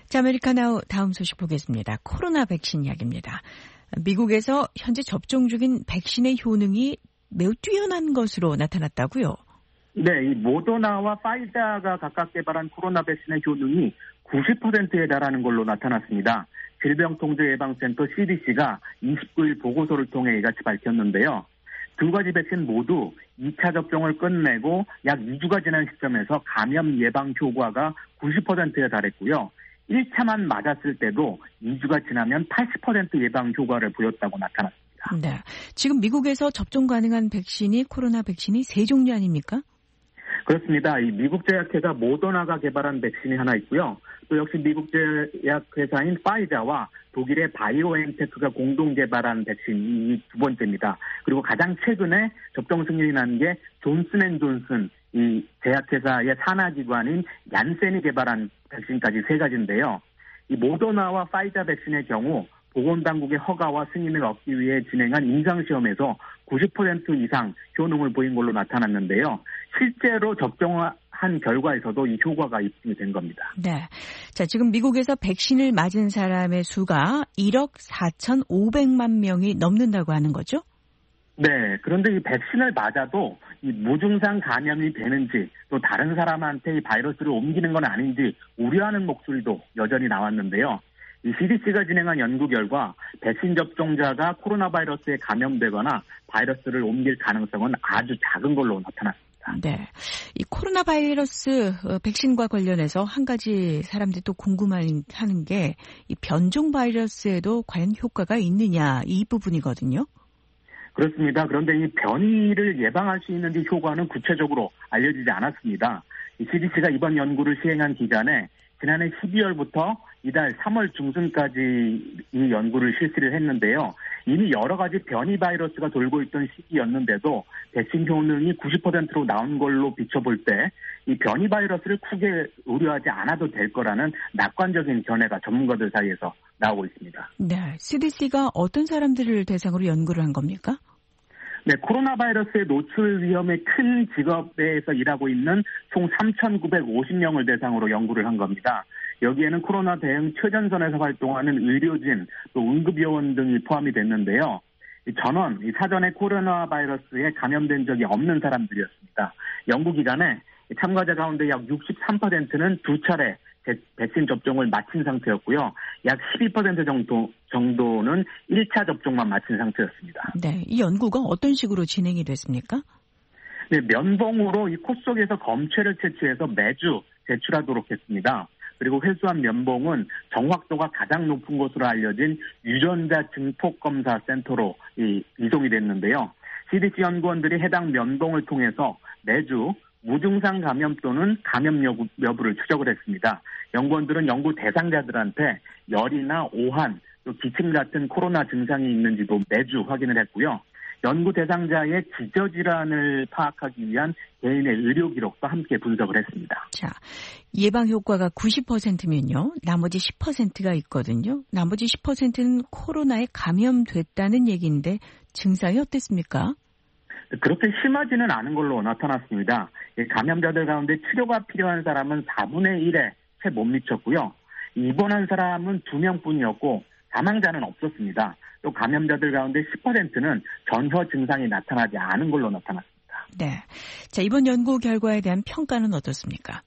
Speaker 3: 자, 아메리카나우 다음 소식 보겠습니다. 코로나 백신 이야기입니다. 미국에서 현재 접종 중인 백신의 효능이 매우 뛰어난 것으로 나타났다고요?
Speaker 6: 네, 이 모더나와 파이자가 각각 개발한 코로나 백신의 효능이 90%에 달하는 걸로 나타났습니다. 질병통제예방센터 CDC가 29일 보고서를 통해 이같이 밝혔는데요. 두 가지 백신 모두 2차 접종을 끝내고 약 2주가 지난 시점에서 감염 예방 효과가 90%에 달했고요. 1차만 맞았을 때도 2주가 지나면 80% 예방 효과를 보였다고 나타났습니다.
Speaker 3: 네, 지금 미국에서 접종 가능한 백신이 코로나 백신이 세 종류 아닙니까?
Speaker 6: 그렇습니다. 이 미국 제약회사 모더나가 개발한 백신이 하나 있고요. 또 역시 미국 제약회사인 파이자와 독일의 바이오엔테크가 공동 개발한 백신이 두 번째입니다. 그리고 가장 최근에 접종 승인이 난 게 존슨앤존슨 이 제약회사의 산하기관인 얀센이 개발한 백신까지 세 가지인데요. 이 모더나와 파이자 백신의 경우 보건당국의 허가와 승인을 얻기 위해 진행한 임상시험에서 90% 이상 효능을 보인 걸로 나타났는데요. 실제로 접종한 결과에서도 이 효과가 입증이 된 겁니다.
Speaker 3: 네. 자, 지금 미국에서 백신을 맞은 사람의 수가 1억 4,500만 명이 넘는다고 하는 거죠?
Speaker 6: 네. 그런데 이 백신을 맞아도 이 무증상 감염이 되는지 또 다른 사람한테 이 바이러스를 옮기는 건 아닌지 우려하는 목소리도 여전히 나왔는데요. 이 CDC가 진행한 연구 결과 백신 접종자가 코로나 바이러스에 감염되거나 바이러스를 옮길 가능성은 아주 작은 걸로 나타났습니다.
Speaker 3: 네, 이 코로나 바이러스 백신과 관련해서 한 가지 사람들이 또 궁금해하는 게 이 변종 바이러스에도 과연 효과가 있느냐 이 부분이거든요.
Speaker 6: 그렇습니다. 그런데 이 변이를 예방할 수 있는 효과는 구체적으로 알려지지 않았습니다. 이 CDC가 이번 연구를 시행한 기간에 지난해 12월부터 이달 3월 중순까지 이 연구를 실시를 했는데요. 이미 여러 가지 변이 바이러스가 돌고 있던 시기였는데도 백신 효능이 90%로 나온 걸로 비춰볼 때 이 변이 바이러스를 크게 우려하지 않아도 될 거라는 낙관적인 견해가 전문가들 사이에서 나오고 있습니다.
Speaker 3: 네, CDC가 어떤 사람들을 대상으로 연구를 한 겁니까?
Speaker 6: 네, 코로나 바이러스의 노출 위험의 큰 직업에서 일하고 있는 총 3,950명을 대상으로 연구를 한 겁니다. 여기에는 코로나 대응 최전선에서 활동하는 의료진, 또 응급요원 등이 포함이 됐는데요. 전원 사전에 코로나 바이러스에 감염된 적이 없는 사람들이었습니다. 연구 기간에 참가자 가운데 약 63%는 두 차례 백신 접종을 마친 상태였고요. 약 12% 정도는 1차 접종만 마친 상태였습니다.
Speaker 3: 네, 이 연구가 어떤 식으로 진행이 됐습니까?
Speaker 6: 네, 면봉으로 이 코 속에서 검체를 채취해서 매주 제출하도록 했습니다. 그리고 회수한 면봉은 정확도가 가장 높은 곳으로 알려진 유전자 증폭 검사 센터로 이송이 됐는데요. CDC 연구원들이 해당 면봉을 통해서 매주 무증상 감염 또는 감염 여부를 추적을 했습니다. 연구원들은 연구 대상자들한테 열이나 오한, 또 기침 같은 코로나 증상이 있는지도 매주 확인을 했고요. 연구 대상자의 기저질환을 파악하기 위한 개인의 의료 기록도 함께 분석을 했습니다.
Speaker 3: 자, 예방 효과가 90%면요. 나머지 10%가 있거든요. 나머지 10%는 코로나에 감염됐다는 얘기인데 증상이 어땠습니까?
Speaker 6: 그렇게 심하지는 않은 걸로 나타났습니다. 감염자들 가운데 치료가 필요한 사람은 4분의 1에 채 못 미쳤고요. 입원한 사람은 2명뿐이었고 사망자는 없었습니다. 또 감염자들 가운데 10%는 전혀 증상이 나타나지 않은 걸로 나타났습니다.
Speaker 3: 네. 자, 이번 연구 결과에 대한 평가는 어떻습니까?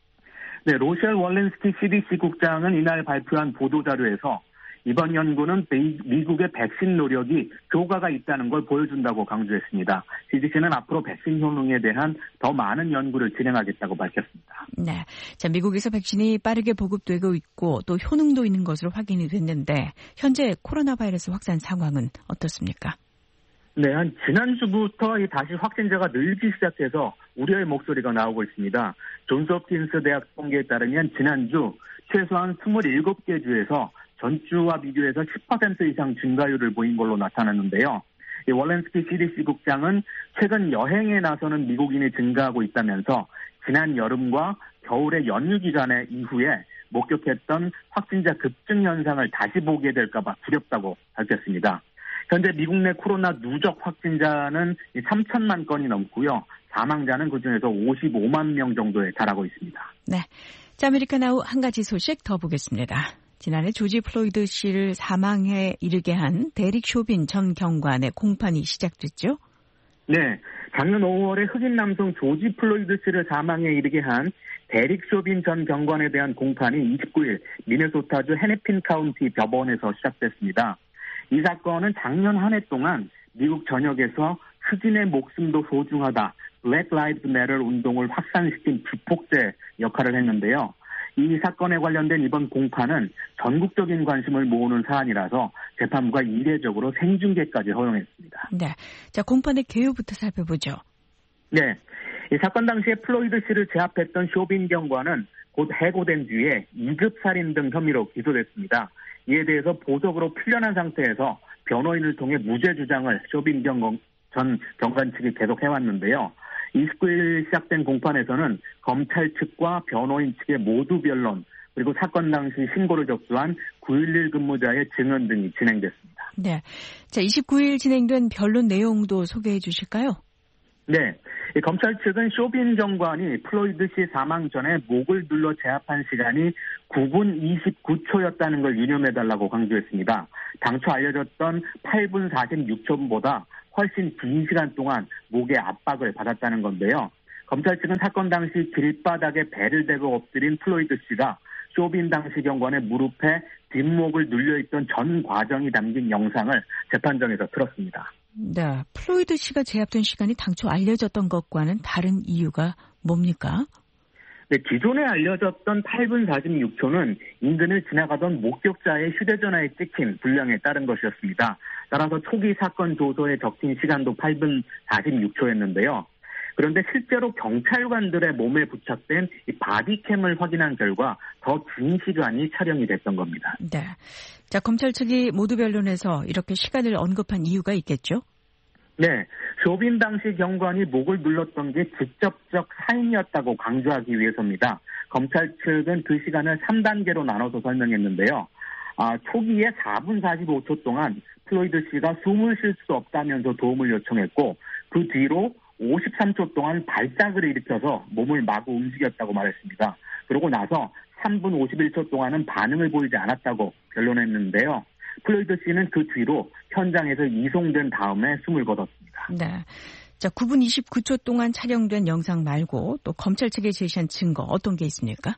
Speaker 6: 네, 로셸 월렌스키 CDC 국장은 이날 발표한 보도자료에서 이번 연구는 미국의 백신 노력이 효과가 있다는 걸 보여준다고 강조했습니다. CDC는 앞으로 백신 효능에 대한 더 많은 연구를 진행하겠다고 밝혔습니다.
Speaker 3: 네, 자, 미국에서 백신이 빠르게 보급되고 있고 또 효능도 있는 것으로 확인이 됐는데 현재 코로나 바이러스 확산 상황은 어떻습니까?
Speaker 6: 네, 한 지난주부터 다시 확진자가 늘기 시작해서 우려의 목소리가 나오고 있습니다. 존스홉킨스 대학 통계에 따르면 지난주 최소한 27개 주에서 전주와 비교해서 10% 이상 증가율을 보인 걸로 나타났는데요. 월렌스키 CDC 국장은 최근 여행에 나서는 미국인이 증가하고 있다면서 지난 여름과 겨울의 연휴 기간에 이후에 목격했던 확진자 급증 현상을 다시 보게 될까 봐 두렵다고 밝혔습니다. 현재 미국 내 코로나 누적 확진자는 3천만 건이 넘고요. 사망자는 그중에서 55만 명 정도에 달하고 있습니다.
Speaker 3: 네. 자, 아메리카나우 한 가지 소식 더 보겠습니다. 지난해 조지 플로이드 씨를 사망에 이르게 한 데릭 쇼빈 전 경관의 공판이 시작됐죠?
Speaker 6: 네, 작년 5월에 흑인 남성 조지 플로이드 씨를 사망에 이르게 한 데릭 쇼빈 전 경관에 대한 공판이 29일 미네소타주 헤네핀 카운티 법원에서 시작됐습니다. 이 사건은 작년 한 해 동안 미국 전역에서 흑인의 목숨도 소중하다, Black Lives Matter 운동을 확산시킨 기폭제 역할을 했는데요. 이 사건에 관련된 이번 공판은 전국적인 관심을 모으는 사안이라서 재판부가 이례적으로 생중계까지 허용했습니다.
Speaker 3: 네, 자 공판의 개요부터 살펴보죠.
Speaker 6: 네, 이 사건 당시에 플로이드 씨를 제압했던 쇼빈 경관은 곧 해고된 뒤에 2급 살인 등 혐의로 기소됐습니다. 이에 대해서 보석으로 풀려난 상태에서 변호인을 통해 무죄 주장을 쇼빈 전 경관 측이 계속 해왔는데요. 29일 시작된 공판에서는 검찰 측과 변호인 측의 모두 변론, 그리고 사건 당시 신고를 접수한 911 근무자의 증언 등이 진행됐습니다.
Speaker 3: 네, 자 29일 진행된 변론 내용도 소개해 주실까요?
Speaker 6: 네, 검찰 측은 쇼빈 경관이 플로이드 씨 사망 전에 목을 눌러 제압한 시간이 9분 29초였다는 걸 유념해달라고 강조했습니다. 당초 알려졌던 8분 46초보다 훨씬 긴 시간 동안 목에 압박을 받았다는 건데요. 검찰 측은 사건 당시 길바닥에 배를 대고 엎드린 플로이드 씨가 쇼빈 당시 경관의 무릎에 뒷목을 눌려있던 전 과정이 담긴 영상을 재판정에서 틀었습니다.
Speaker 3: 네, 플로이드 씨가 제압된 시간이 당초 알려졌던 것과는 다른 이유가 뭡니까?
Speaker 6: 네, 기존에 알려졌던 8분 46초는 인근을 지나가던 목격자의 휴대전화에 찍힌 분량에 따른 것이었습니다. 따라서 초기 사건 조서에 적힌 시간도 8분 46초였는데요. 그런데 실제로 경찰관들의 몸에 부착된 이 바디캠을 확인한 결과 더 긴 시간이 촬영이 됐던 겁니다.
Speaker 3: 네, 자 검찰 측이 모두 변론에서 이렇게 시간을 언급한 이유가 있겠죠?
Speaker 6: 네, 쇼빈 당시 경관이 목을 눌렀던 게 직접적 사인이었다고 강조하기 위해서입니다. 검찰 측은 그 시간을 3단계로 나눠서 설명했는데요. 초기에 4분 45초 동안 플로이드 씨가 숨을 쉴 수 없다면서 도움을 요청했고, 그 뒤로 53초 동안 발작을 일으켜서 몸을 마구 움직였다고 말했습니다. 그러고 나서 3분 51초 동안은 반응을 보이지 않았다고 변론했는데요. 플로이드 씨는 그 뒤로 현장에서 이송된 다음에 숨을 거뒀습니다.
Speaker 3: 네, 자 9분 29초 동안 촬영된 영상 말고 또 검찰 측에 제시한 증거 어떤 게 있습니까?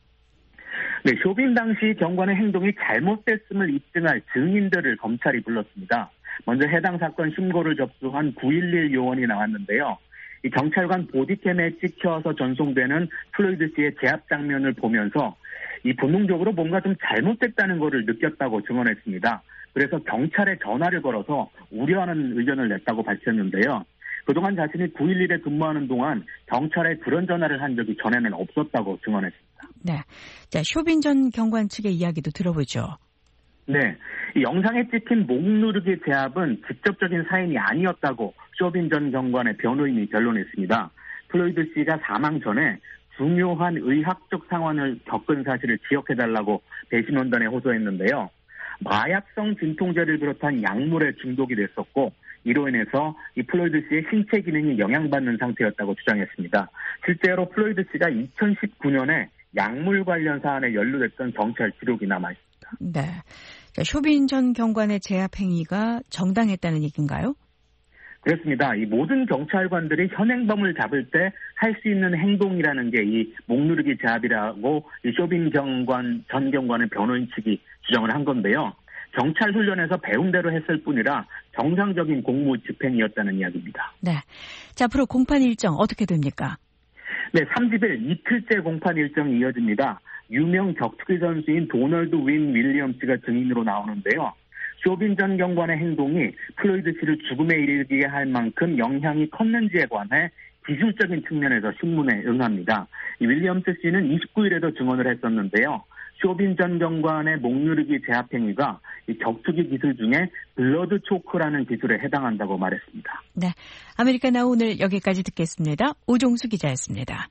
Speaker 6: 네, 쇼빈 당시 경관의 행동이 잘못됐음을 입증할 증인들을 검찰이 불렀습니다. 먼저 해당 사건 신고를 접수한 911 요원이 나왔는데요. 이 경찰관 보디캠에 찍혀서 전송되는 플로이드 씨의 제압 장면을 보면서 이 본능적으로 뭔가 좀 잘못됐다는 것을 느꼈다고 증언했습니다. 그래서 경찰에 전화를 걸어서 우려하는 의견을 냈다고 밝혔는데요. 그동안 자신이 911에 근무하는 동안 경찰에 그런 전화를 한 적이 전에는 없었다고 증언했습니다.
Speaker 3: 네, 자 쇼빈 전 경관 측의 이야기도 들어보죠.
Speaker 6: 네, 이 영상에 찍힌 목 누르기 제압은 직접적인 사인이 아니었다고 쇼빈 전 경관의 변호인이 변론했습니다. 플로이드 씨가 사망 전에 중요한 의학적 상황을 겪은 사실을 기억해달라고 배심원단에 호소했는데요. 마약성 진통제를 비롯한 약물에 중독이 됐었고, 이로 인해서 이 플로이드 씨의 신체 기능이 영향받는 상태였다고 주장했습니다. 실제로 플로이드 씨가 2019년에 약물 관련 사안에 연루됐던 경찰 기록이 남아있습니다.
Speaker 3: 네, 자, 쇼빈 전 경관의 제압 행위가 정당했다는 얘기인가요?
Speaker 6: 그렇습니다. 이 모든 경찰관들이 현행범을 잡을 때 할 수 있는 행동이라는 게 이 목누르기 제압이라고 이 쇼빈 경관 전 경관의 변호인 측이 주장을 한 건데요. 경찰 훈련에서 배운 대로 했을 뿐이라 정상적인 공무 집행이었다는 이야기입니다.
Speaker 3: 네, 자 앞으로 공판 일정 어떻게 됩니까?
Speaker 6: 네, 30일 이틀째 공판 일정이 이어집니다. 유명 격투기 선수인 도널드 윈 윌리엄스가 증인으로 나오는데요. 쇼빈 전 경관의 행동이 플로이드 씨를 죽음에 이르게 할 만큼 영향이 컸는지에 관해 기술적인 측면에서 신문에 응합니다. 이 윌리엄스 씨는 29일에도 증언을 했었는데요. 쇼빈 전 경관의 목 누르기 제압 행위가 이 격투기 기술 중에 블러드 초크라는 기술에 해당한다고 말했습니다.
Speaker 3: 네, 아메리카나우 오늘 여기까지 듣겠습니다. 오종수 기자였습니다.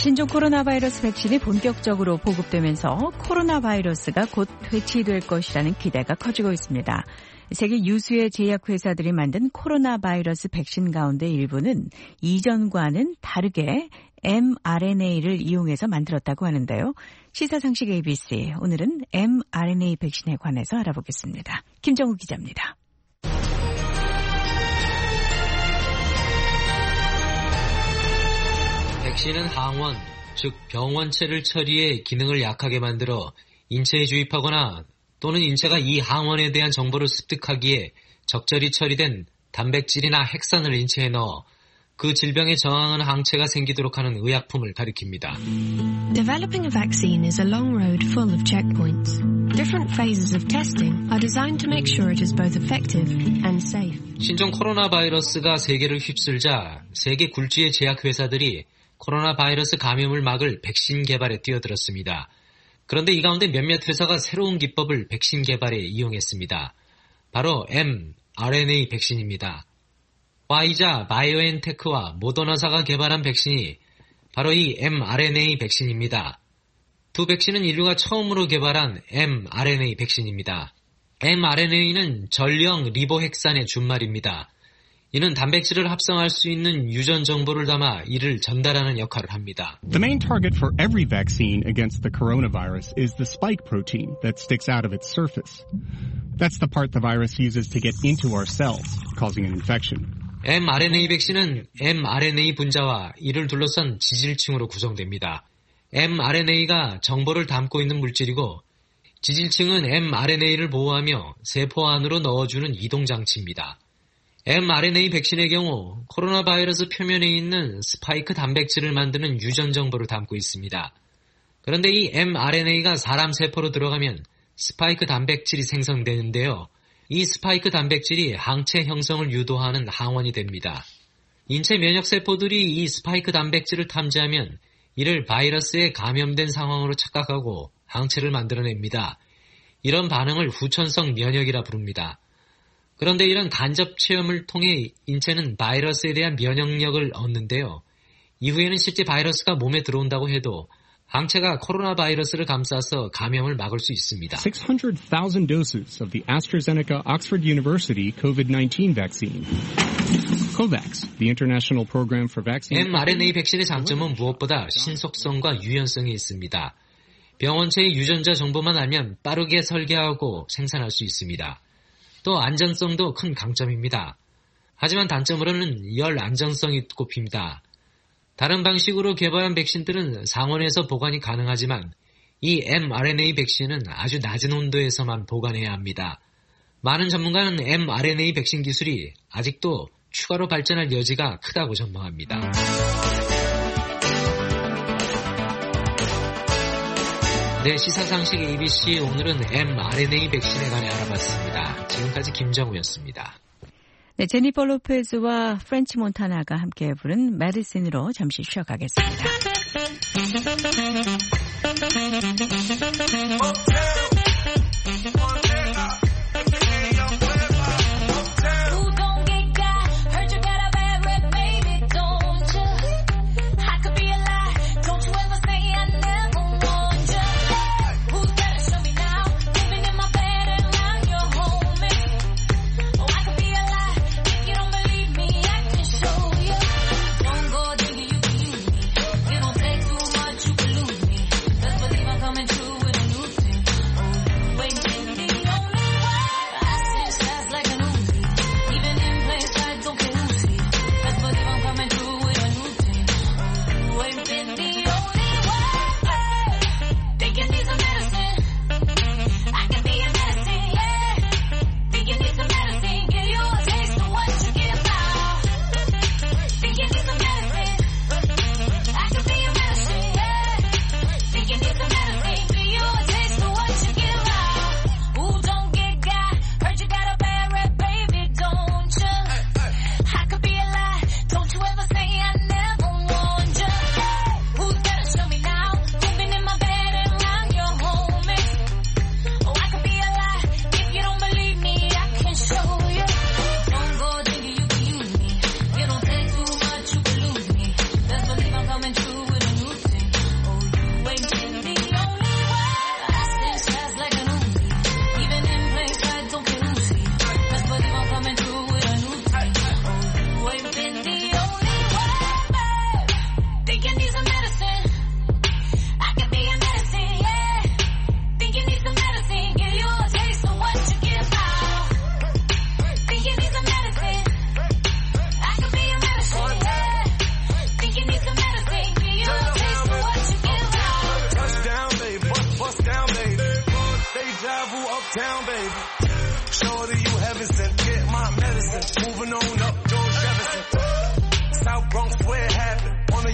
Speaker 3: 신종 코로나 바이러스 백신이 본격적으로 보급되면서 코로나 바이러스가 곧 퇴치될 것이라는 기대가 커지고 있습니다. 세계 유수의 제약회사들이 만든 코로나 바이러스 백신 가운데 일부는 이전과는 다르게 mRNA를 이용해서 만들었다고 하는데요. 시사상식 ABC, 오늘은 mRNA 백신에 관해서 알아보겠습니다. 김정우 기자입니다.
Speaker 7: 백신은 항원, 즉 병원체를 처리해 기능을 약하게 만들어 인체에 주입하거나 또는 인체가 이 항원에 대한 정보를 습득하기에 적절히 처리된 단백질이나 핵산을 인체에 넣어 그 질병에 저항하는 항체가 생기도록 하는 의약품을 가리킵니다.
Speaker 8: Developing a vaccine is a long road full of checkpoints. Different phases of testing are designed to make sure it is both effective and safe.
Speaker 7: 신종 코로나 바이러스가 세계를 휩쓸자 세계 굴지의 제약회사들이 코로나 바이러스 감염을 막을 백신 개발에 뛰어들었습니다. 그런데 이 가운데 몇몇 회사가 새로운 기법을 백신 개발에 이용했습니다. 바로 mRNA 백신입니다. 화이자, 바이오엔테크와 모더나사가 개발한 백신이 바로 이 mRNA 백신입니다. 두 백신은 인류가 처음으로 개발한 mRNA 백신입니다. mRNA는 전령 리보핵산의 준말입니다. 이는 단백질을 합성할 수 있는 유전 정보를 담아 이를 전달하는 역할을 합니다.
Speaker 9: The main target for every vaccine against the coronavirus is the spike protein that sticks out of its surface. That's the part the virus uses to get into our cells, causing an infection.
Speaker 7: mRNA 백신은 mRNA 분자와 이를 둘러싼 지질층으로 구성됩니다. mRNA가 정보를 담고 있는 물질이고 지질층은 mRNA를 보호하며 세포 안으로 넣어주는 이동장치입니다. mRNA 백신의 경우 코로나 바이러스 표면에 있는 스파이크 단백질을 만드는 유전 정보를 담고 있습니다. 그런데 이 mRNA가 사람 세포로 들어가면 스파이크 단백질이 생성되는데요. 이 스파이크 단백질이 항체 형성을 유도하는 항원이 됩니다. 인체 면역세포들이 이 스파이크 단백질을 탐지하면 이를 바이러스에 감염된 상황으로 착각하고 항체를 만들어냅니다. 이런 반응을 후천성 면역이라 부릅니다. 그런데 이런 간접 체험을 통해 인체는 바이러스에 대한 면역력을 얻는데요. 이후에는 실제 바이러스가 몸에 들어온다고 해도 항체가 코로나 바이러스를 감싸서 감염을 막을 수 있습니다.
Speaker 9: 600,000 doses of the AstraZeneca Oxford University COVID-19 vaccine. COVAX, the international program for vaccine.
Speaker 7: mRNA 백신의 장점은 무엇보다 신속성과 유연성이 있습니다. 병원체의 유전자 정보만 알면 빠르게 설계하고 생산할 수 있습니다. 또 안전성도 큰 강점입니다. 하지만 단점으로는 열 안전성이 꼽힙니다. 다른 방식으로 개발한 백신들은 상온에서 보관이 가능하지만 이 mRNA 백신은 아주 낮은 온도에서만 보관해야 합니다. 많은 전문가는 mRNA 백신 기술이 아직도 추가로 발전할 여지가 크다고 전망합니다. 네, 시사상식 ABC 오늘은 mRNA 백신에 관해 알아봤습니다. 지금까지 김정우였습니다.
Speaker 3: 네, 제니퍼 로페즈와 프렌치 몬타나가 함께 부른 메디신으로 잠시 쉬어가겠습니다.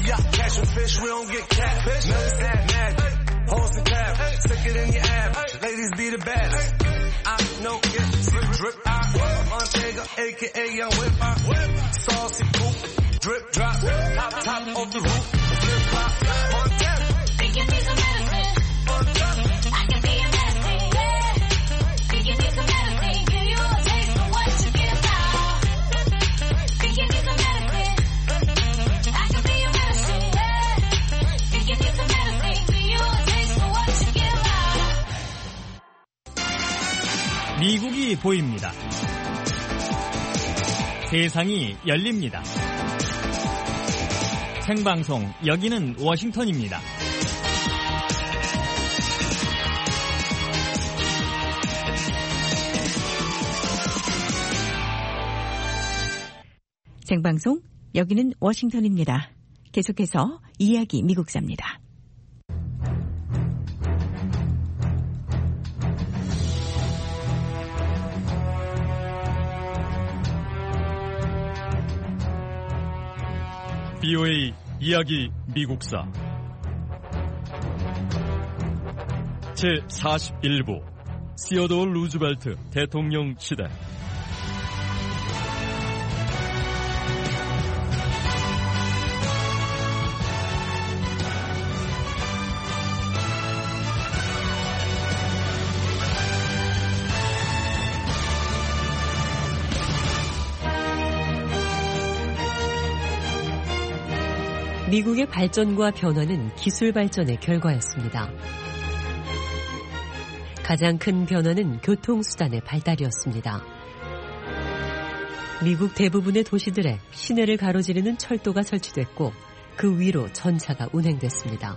Speaker 10: Yeah, catch a fish, we don't get catfish. No sad magic. Horse and crab, stick it in your average. Ladies be the baddest. I know it, drip out. Montega, aka Young Whip. Saucy poop, drip drop. Top of the roof, flip flop. Montana. Think you need some medicine? I can be your medicine, yeah. Think you need some medicine? Give you a taste of what you give out. Think you need some medicine? I can be your medicine, yeah. Think you need some medicine? Give you a taste of what you give out.
Speaker 2: 미국이 보입니다. 세상이 열립니다. 생방송, 여기는 워싱턴입니다.
Speaker 3: 생방송, 여기는 워싱턴입니다. 계속해서 이야기 미국사입니다.
Speaker 2: BOA 이야기 미국사 제41부 시어도어 루즈벨트 대통령 시대.
Speaker 11: 미국의 발전과 변화는 기술 발전의 결과였습니다. 가장 큰 변화는 교통수단의 발달이었습니다. 미국 대부분의 도시들에 시내를 가로지르는 철도가 설치됐고 그 위로 전차가 운행됐습니다.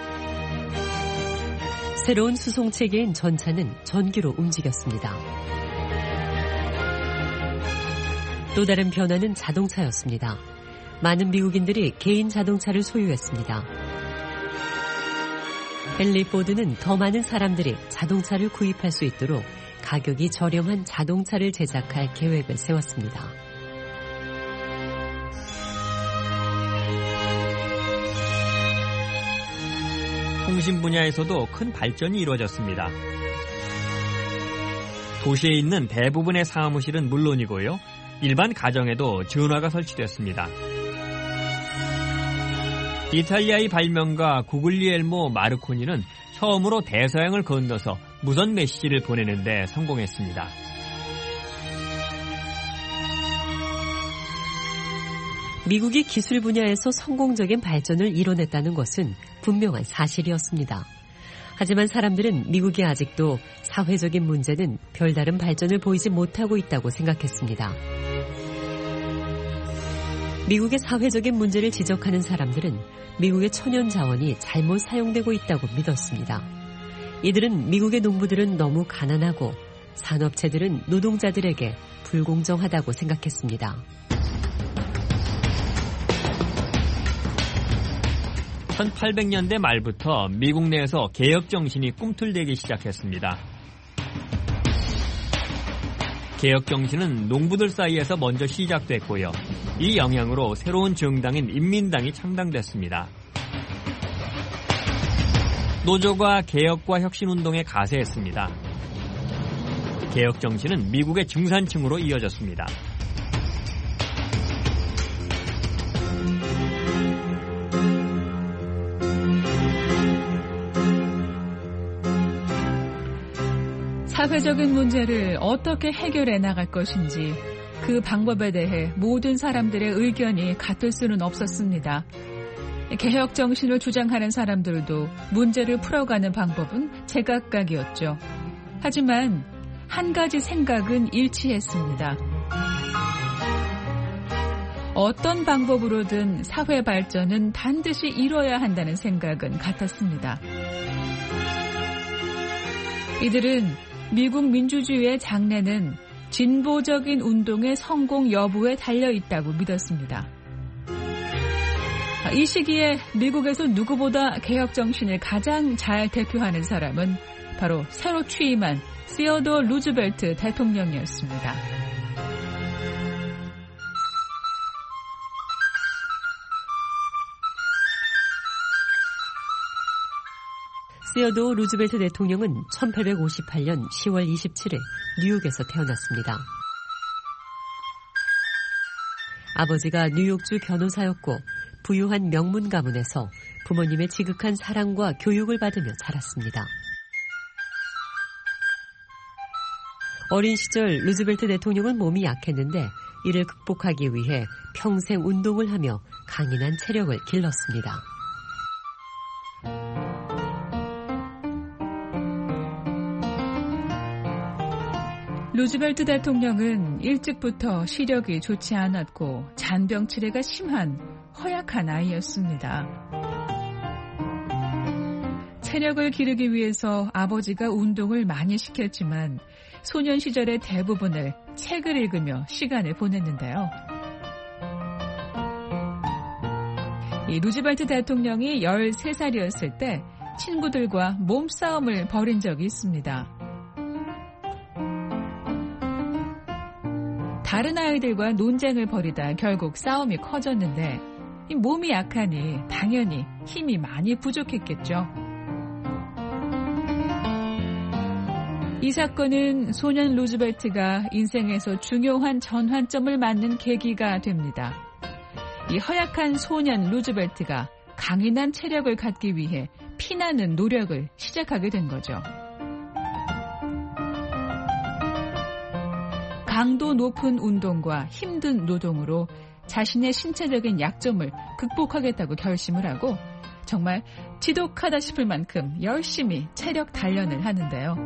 Speaker 11: 새로운 수송체계인 전차는 전기로 움직였습니다. 또 다른 변화는 자동차였습니다. 많은 미국인들이 개인 자동차를 소유했습니다. 헨리 포드는 더 많은 사람들이 자동차를 구입할 수 있도록 가격이 저렴한 자동차를 제작할 계획을 세웠습니다.
Speaker 2: 통신 분야에서도 큰 발전이 이루어졌습니다. 도시에 있는 대부분의 사무실은 물론이고요. 일반 가정에도 전화가 설치됐습니다. 이탈리아의 발명가 구글리엘모 마르코니는 처음으로 대서양을 건너서 무선 메시지를 보내는 데 성공했습니다.
Speaker 11: 미국이 기술 분야에서 성공적인 발전을 이뤄냈다는 것은 분명한 사실이었습니다. 하지만 사람들은 미국이 아직도 사회적인 문제는 별다른 발전을 보이지 못하고 있다고 생각했습니다. 미국의 사회적인 문제를 지적하는 사람들은 미국의 천연 자원이 잘못 사용되고 있다고 믿었습니다. 이들은 미국의 농부들은 너무 가난하고 산업체들은 노동자들에게 불공정하다고 생각했습니다.
Speaker 2: 1800년대 말부터 미국 내에서 개혁 정신이 꿈틀대기 시작했습니다. 개혁 정신은 농부들 사이에서 먼저 시작됐고요. 이 영향으로 새로운 정당인 인민당이 창당됐습니다. 노조가 개혁과 혁신운동에 가세했습니다. 개혁 정신은 미국의 중산층으로 이어졌습니다.
Speaker 12: 사회적인 문제를 어떻게 해결해 나갈 것인지 그 방법에 대해 모든 사람들의 의견이 같을 수는 없었습니다. 개혁 정신을 주장하는 사람들도 문제를 풀어가는 방법은 제각각이었죠. 하지만 한 가지 생각은 일치했습니다. 어떤 방법으로든 사회 발전은 반드시 이뤄야 한다는 생각은 같았습니다. 이들은 미국 민주주의의 장래는 진보적인 운동의 성공 여부에 달려있다고 믿었습니다. 이 시기에 미국에서 누구보다 개혁 정신을 가장 잘 대표하는 사람은 바로 새로 취임한 시어도어 루즈벨트 대통령이었습니다.
Speaker 11: 시어도어 루즈벨트 대통령은 1858년 10월 27일 뉴욕에서 태어났습니다. 아버지가 뉴욕주 변호사였고 부유한 명문 가문에서 부모님의 지극한 사랑과 교육을 받으며 자랐습니다. 어린 시절 루즈벨트 대통령은 몸이 약했는데 이를 극복하기 위해 평생 운동을 하며 강인한 체력을 길렀습니다.
Speaker 12: 루즈벨트 대통령은 일찍부터 시력이 좋지 않았고 잔병 치레가 심한 허약한 아이였습니다. 체력을 기르기 위해서 아버지가 운동을 많이 시켰지만 소년 시절의 대부분을 책을 읽으며 시간을 보냈는데요. 이 루즈벨트 대통령이 13살이었을 때 친구들과 몸싸움을 벌인 적이 있습니다. 다른 아이들과 논쟁을 벌이다 결국 싸움이 커졌는데 몸이 약하니 당연히 힘이 많이 부족했겠죠. 이 사건은 소년 루즈벨트가 인생에서 중요한 전환점을 맞는 계기가 됩니다. 이 허약한 소년 루즈벨트가 강인한 체력을 갖기 위해 피나는 노력을 시작하게 된 거죠. 강도 높은 운동과 힘든 노동으로 자신의 신체적인 약점을 극복하겠다고 결심을 하고 정말 지독하다 싶을 만큼 열심히 체력 단련을 하는데요.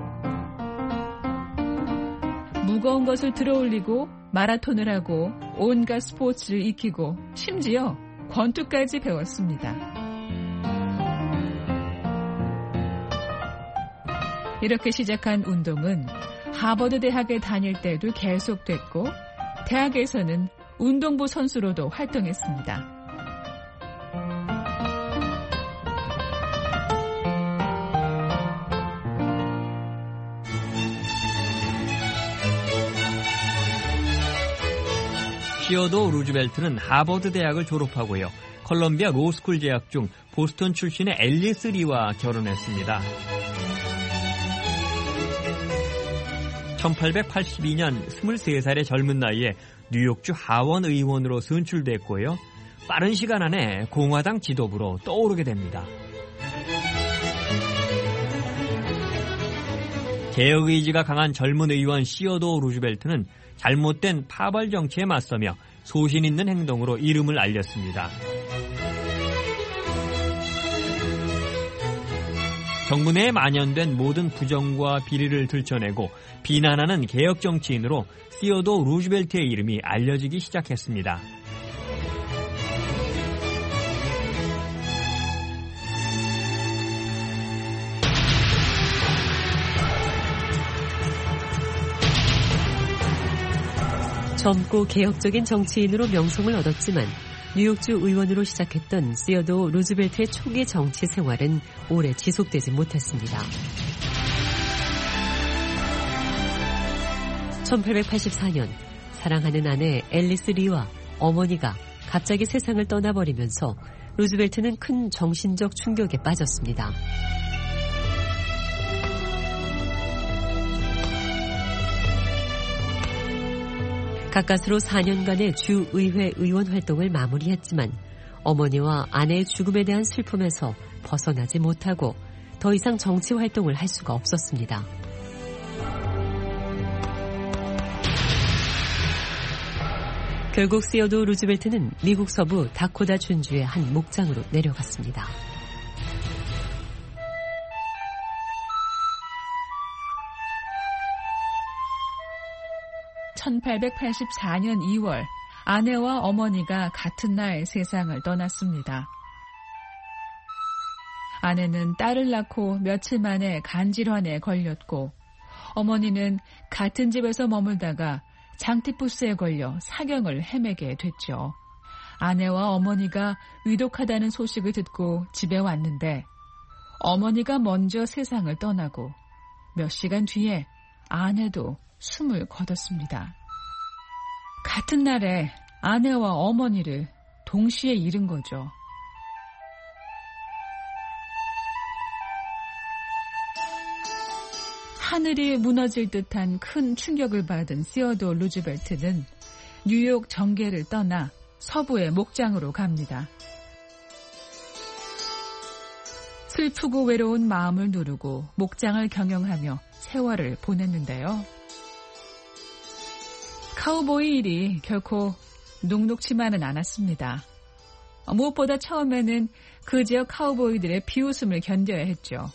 Speaker 12: 무거운 것을 들어올리고 마라톤을 하고 온갖 스포츠를 익히고 심지어 권투까지 배웠습니다. 이렇게 시작한 운동은 하버드 대학에 다닐 때도 계속됐고 대학에서는 운동부 선수로도 활동했습니다.
Speaker 2: 시어도어 루즈벨트는 하버드 대학을 졸업하고요. 컬럼비아 로스쿨 재학 중 보스턴 출신의 앨리스 리와 결혼했습니다. 1882년 23살의 젊은 나이에 뉴욕주 하원 의원으로 선출됐고요. 빠른 시간 안에 공화당 지도부로 떠오르게 됩니다. 개혁 의지가 강한 젊은 의원 시어도어 루즈벨트는 잘못된 파벌 정치에 맞서며 소신 있는 행동으로 이름을 알렸습니다. 정부 내에 만연된 모든 부정과 비리를 들춰내고 비난하는 개혁 정치인으로 시어도어 루즈벨트의 이름이 알려지기 시작했습니다.
Speaker 11: 젊고 개혁적인 정치인으로 명성을 얻었지만 뉴욕주 의원으로 시작했던 시어도어 루즈벨트의 초기 정치 생활은 오래 지속되지 못했습니다. 1884년 사랑하는 아내 앨리스 리와 어머니가 갑자기 세상을 떠나버리면서 루즈벨트는 큰 정신적 충격에 빠졌습니다. 가까스로 4년간의 주의회 의원 활동을 마무리했지만 어머니와 아내의 죽음에 대한 슬픔에서 벗어나지 못하고 더 이상 정치 활동을 할 수가 없었습니다. 결국 시어도어 루즈벨트는 미국 서부 다코다 준주의 한 목장으로 내려갔습니다.
Speaker 12: (1884년 2월) 아내와 어머니가 같은 날 세상을 떠났습니다. 아내는 딸을 낳고 며칠 만에 간질환에 걸렸고 어머니는 같은 집에서 머물다가 장티푸스에 걸려 사경을 헤매게 됐죠. 아내와 어머니가 위독하다는 소식을 듣고 집에 왔는데 어머니가 먼저 세상을 떠나고 몇 시간 뒤에 아내도 숨을 거뒀습니다. 같은 날에 아내와 어머니를 동시에 잃은 거죠. 하늘이 무너질 듯한 큰 충격을 받은 시어도어 루즈벨트는 뉴욕 정계를 떠나 서부의 목장으로 갑니다. 슬프고 외로운 마음을 누르고 목장을 경영하며 세월을 보냈는데요. 카우보이 일이 결코 녹록지만은 않았습니다. 무엇보다 처음에는 그 지역 카우보이들의 비웃음을 견뎌야 했죠.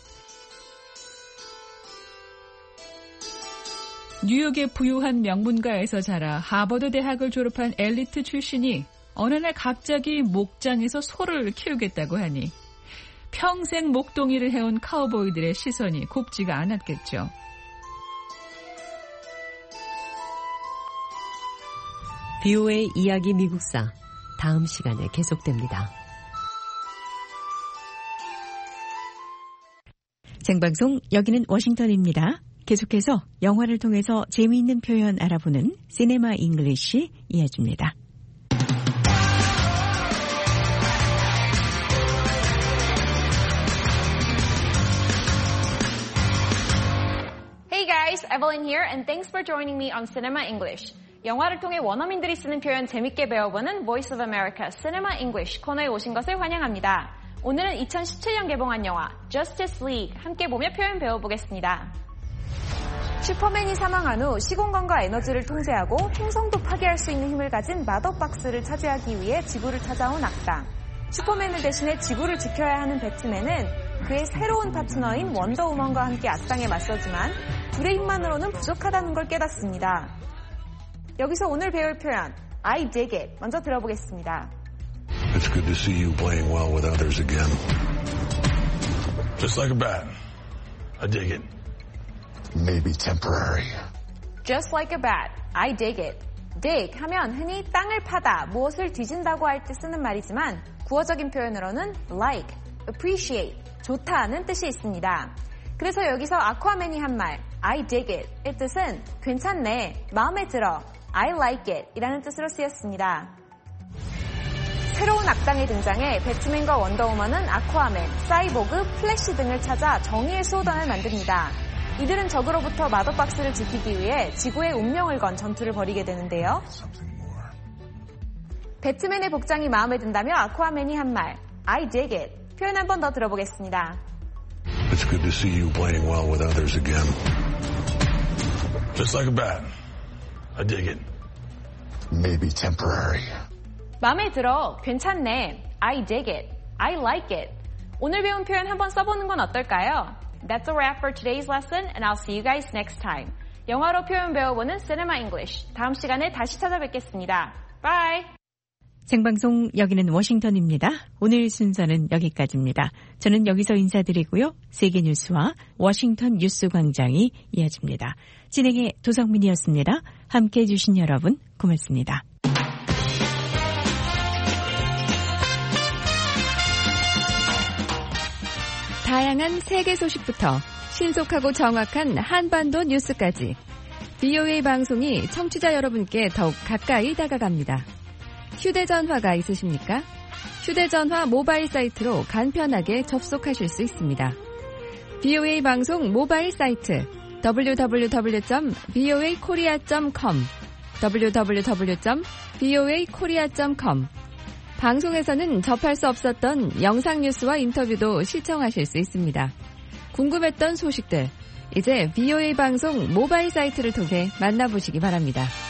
Speaker 12: 뉴욕의 부유한 명문가에서 자라 하버드 대학을 졸업한 엘리트 출신이 어느 날 갑자기 목장에서 소를 키우겠다고 하니 평생 목동이를 해온 카우보이들의 시선이 곱지가 않았겠죠.
Speaker 11: BOA 이야기 미국사 다음 시간에 계속됩니다.
Speaker 3: 생방송 여기는 워싱턴입니다. 계속해서 영화를 통해서 재미있는 표현 알아보는 시네마 잉글리시 이어집니다.
Speaker 13: Hey guys, Evelyn here and thanks for joining me on Cinema English. 영화를 통해 원어민들이 쓰는 표현 재밌게 배워보는 Voice of America Cinema English 코너에 오신 것을 환영합니다. 오늘은 2017년 개봉한 영화 Justice League 함께 보며 표현 배워보겠습니다. 슈퍼맨이 사망한 후 시공간과 에너지를 통제하고 행성도 파괴할 수 있는 힘을 가진 마더박스를 차지하기 위해 지구를 찾아온 악당. 슈퍼맨을 대신해 지구를 지켜야 하는 배트맨은 그의 새로운 파트너인 원더우먼과 함께 악당에 맞서지만 둘의 힘만으로는 부족하다는 걸 깨닫습니다. 여기서 오늘 배울 표현 I dig it 먼저 들어보겠습니다.
Speaker 14: It's good to see you playing well with others again. Just like a bat. I dig it. Maybe temporary.
Speaker 13: Just like a bat. I dig it. dig 하면 흔히 땅을 파다, 무엇을 뒤진다고 할 때 쓰는 말이지만 구어적인 표현으로는 like, appreciate, 좋다는 뜻이 있습니다. 그래서 여기서 아쿠아맨이 한 말 I dig it의 뜻은 괜찮네, 마음에 들어, I like it 이라는 뜻으로 쓰였습니다. 새로운 악당의 등장에 배트맨과 원더우먼은 아쿠아맨, 사이보그, 플래시 등을 찾아 정의의 수호단을 만듭니다. 이들은 적으로부터 마더박스를 지키기 위해 지구의 운명을 건 전투를 벌이게 되는데요. 배트맨의 복장이 마음에 든다며 아쿠아맨이 한 말 I dig it 표현 한 번 더 들어보겠습니다.
Speaker 14: It's good to see you playing well with others again. Just like a bat. I dig it. Maybe temporary.
Speaker 13: 마음에 들어, 괜찮네, I dig it, I like it. 오늘 배운 표현 한번 써보는 건 어떨까요? That's a wrap for today's lesson and I'll see you guys next time. 영화로 표현 배워보는 Cinema English. 다음 시간에 다시 찾아뵙겠습니다. Bye!
Speaker 3: 생방송 여기는 워싱턴입니다. 오늘 순서는 여기까지입니다. 저는 여기서 인사드리고요. 세계뉴스와 워싱턴 뉴스광장이 이어집니다. 진행의 도성민이었습니다. 함께해 주신 여러분 고맙습니다.
Speaker 15: 다양한 세계 소식부터 신속하고 정확한 한반도 뉴스까지 BOA 방송이 청취자 여러분께 더욱 가까이 다가갑니다. 휴대전화가 있으십니까? 휴대전화 모바일 사이트로 간편하게 접속하실 수 있습니다. BOA 방송 모바일 사이트 www.voakorea.com www.voakorea.com 방송에서는 접할 수 없었던 영상 뉴스와 인터뷰도 시청하실 수 있습니다. 궁금했던 소식들, 이제 BOA 방송 모바일 사이트를 통해 만나보시기 바랍니다.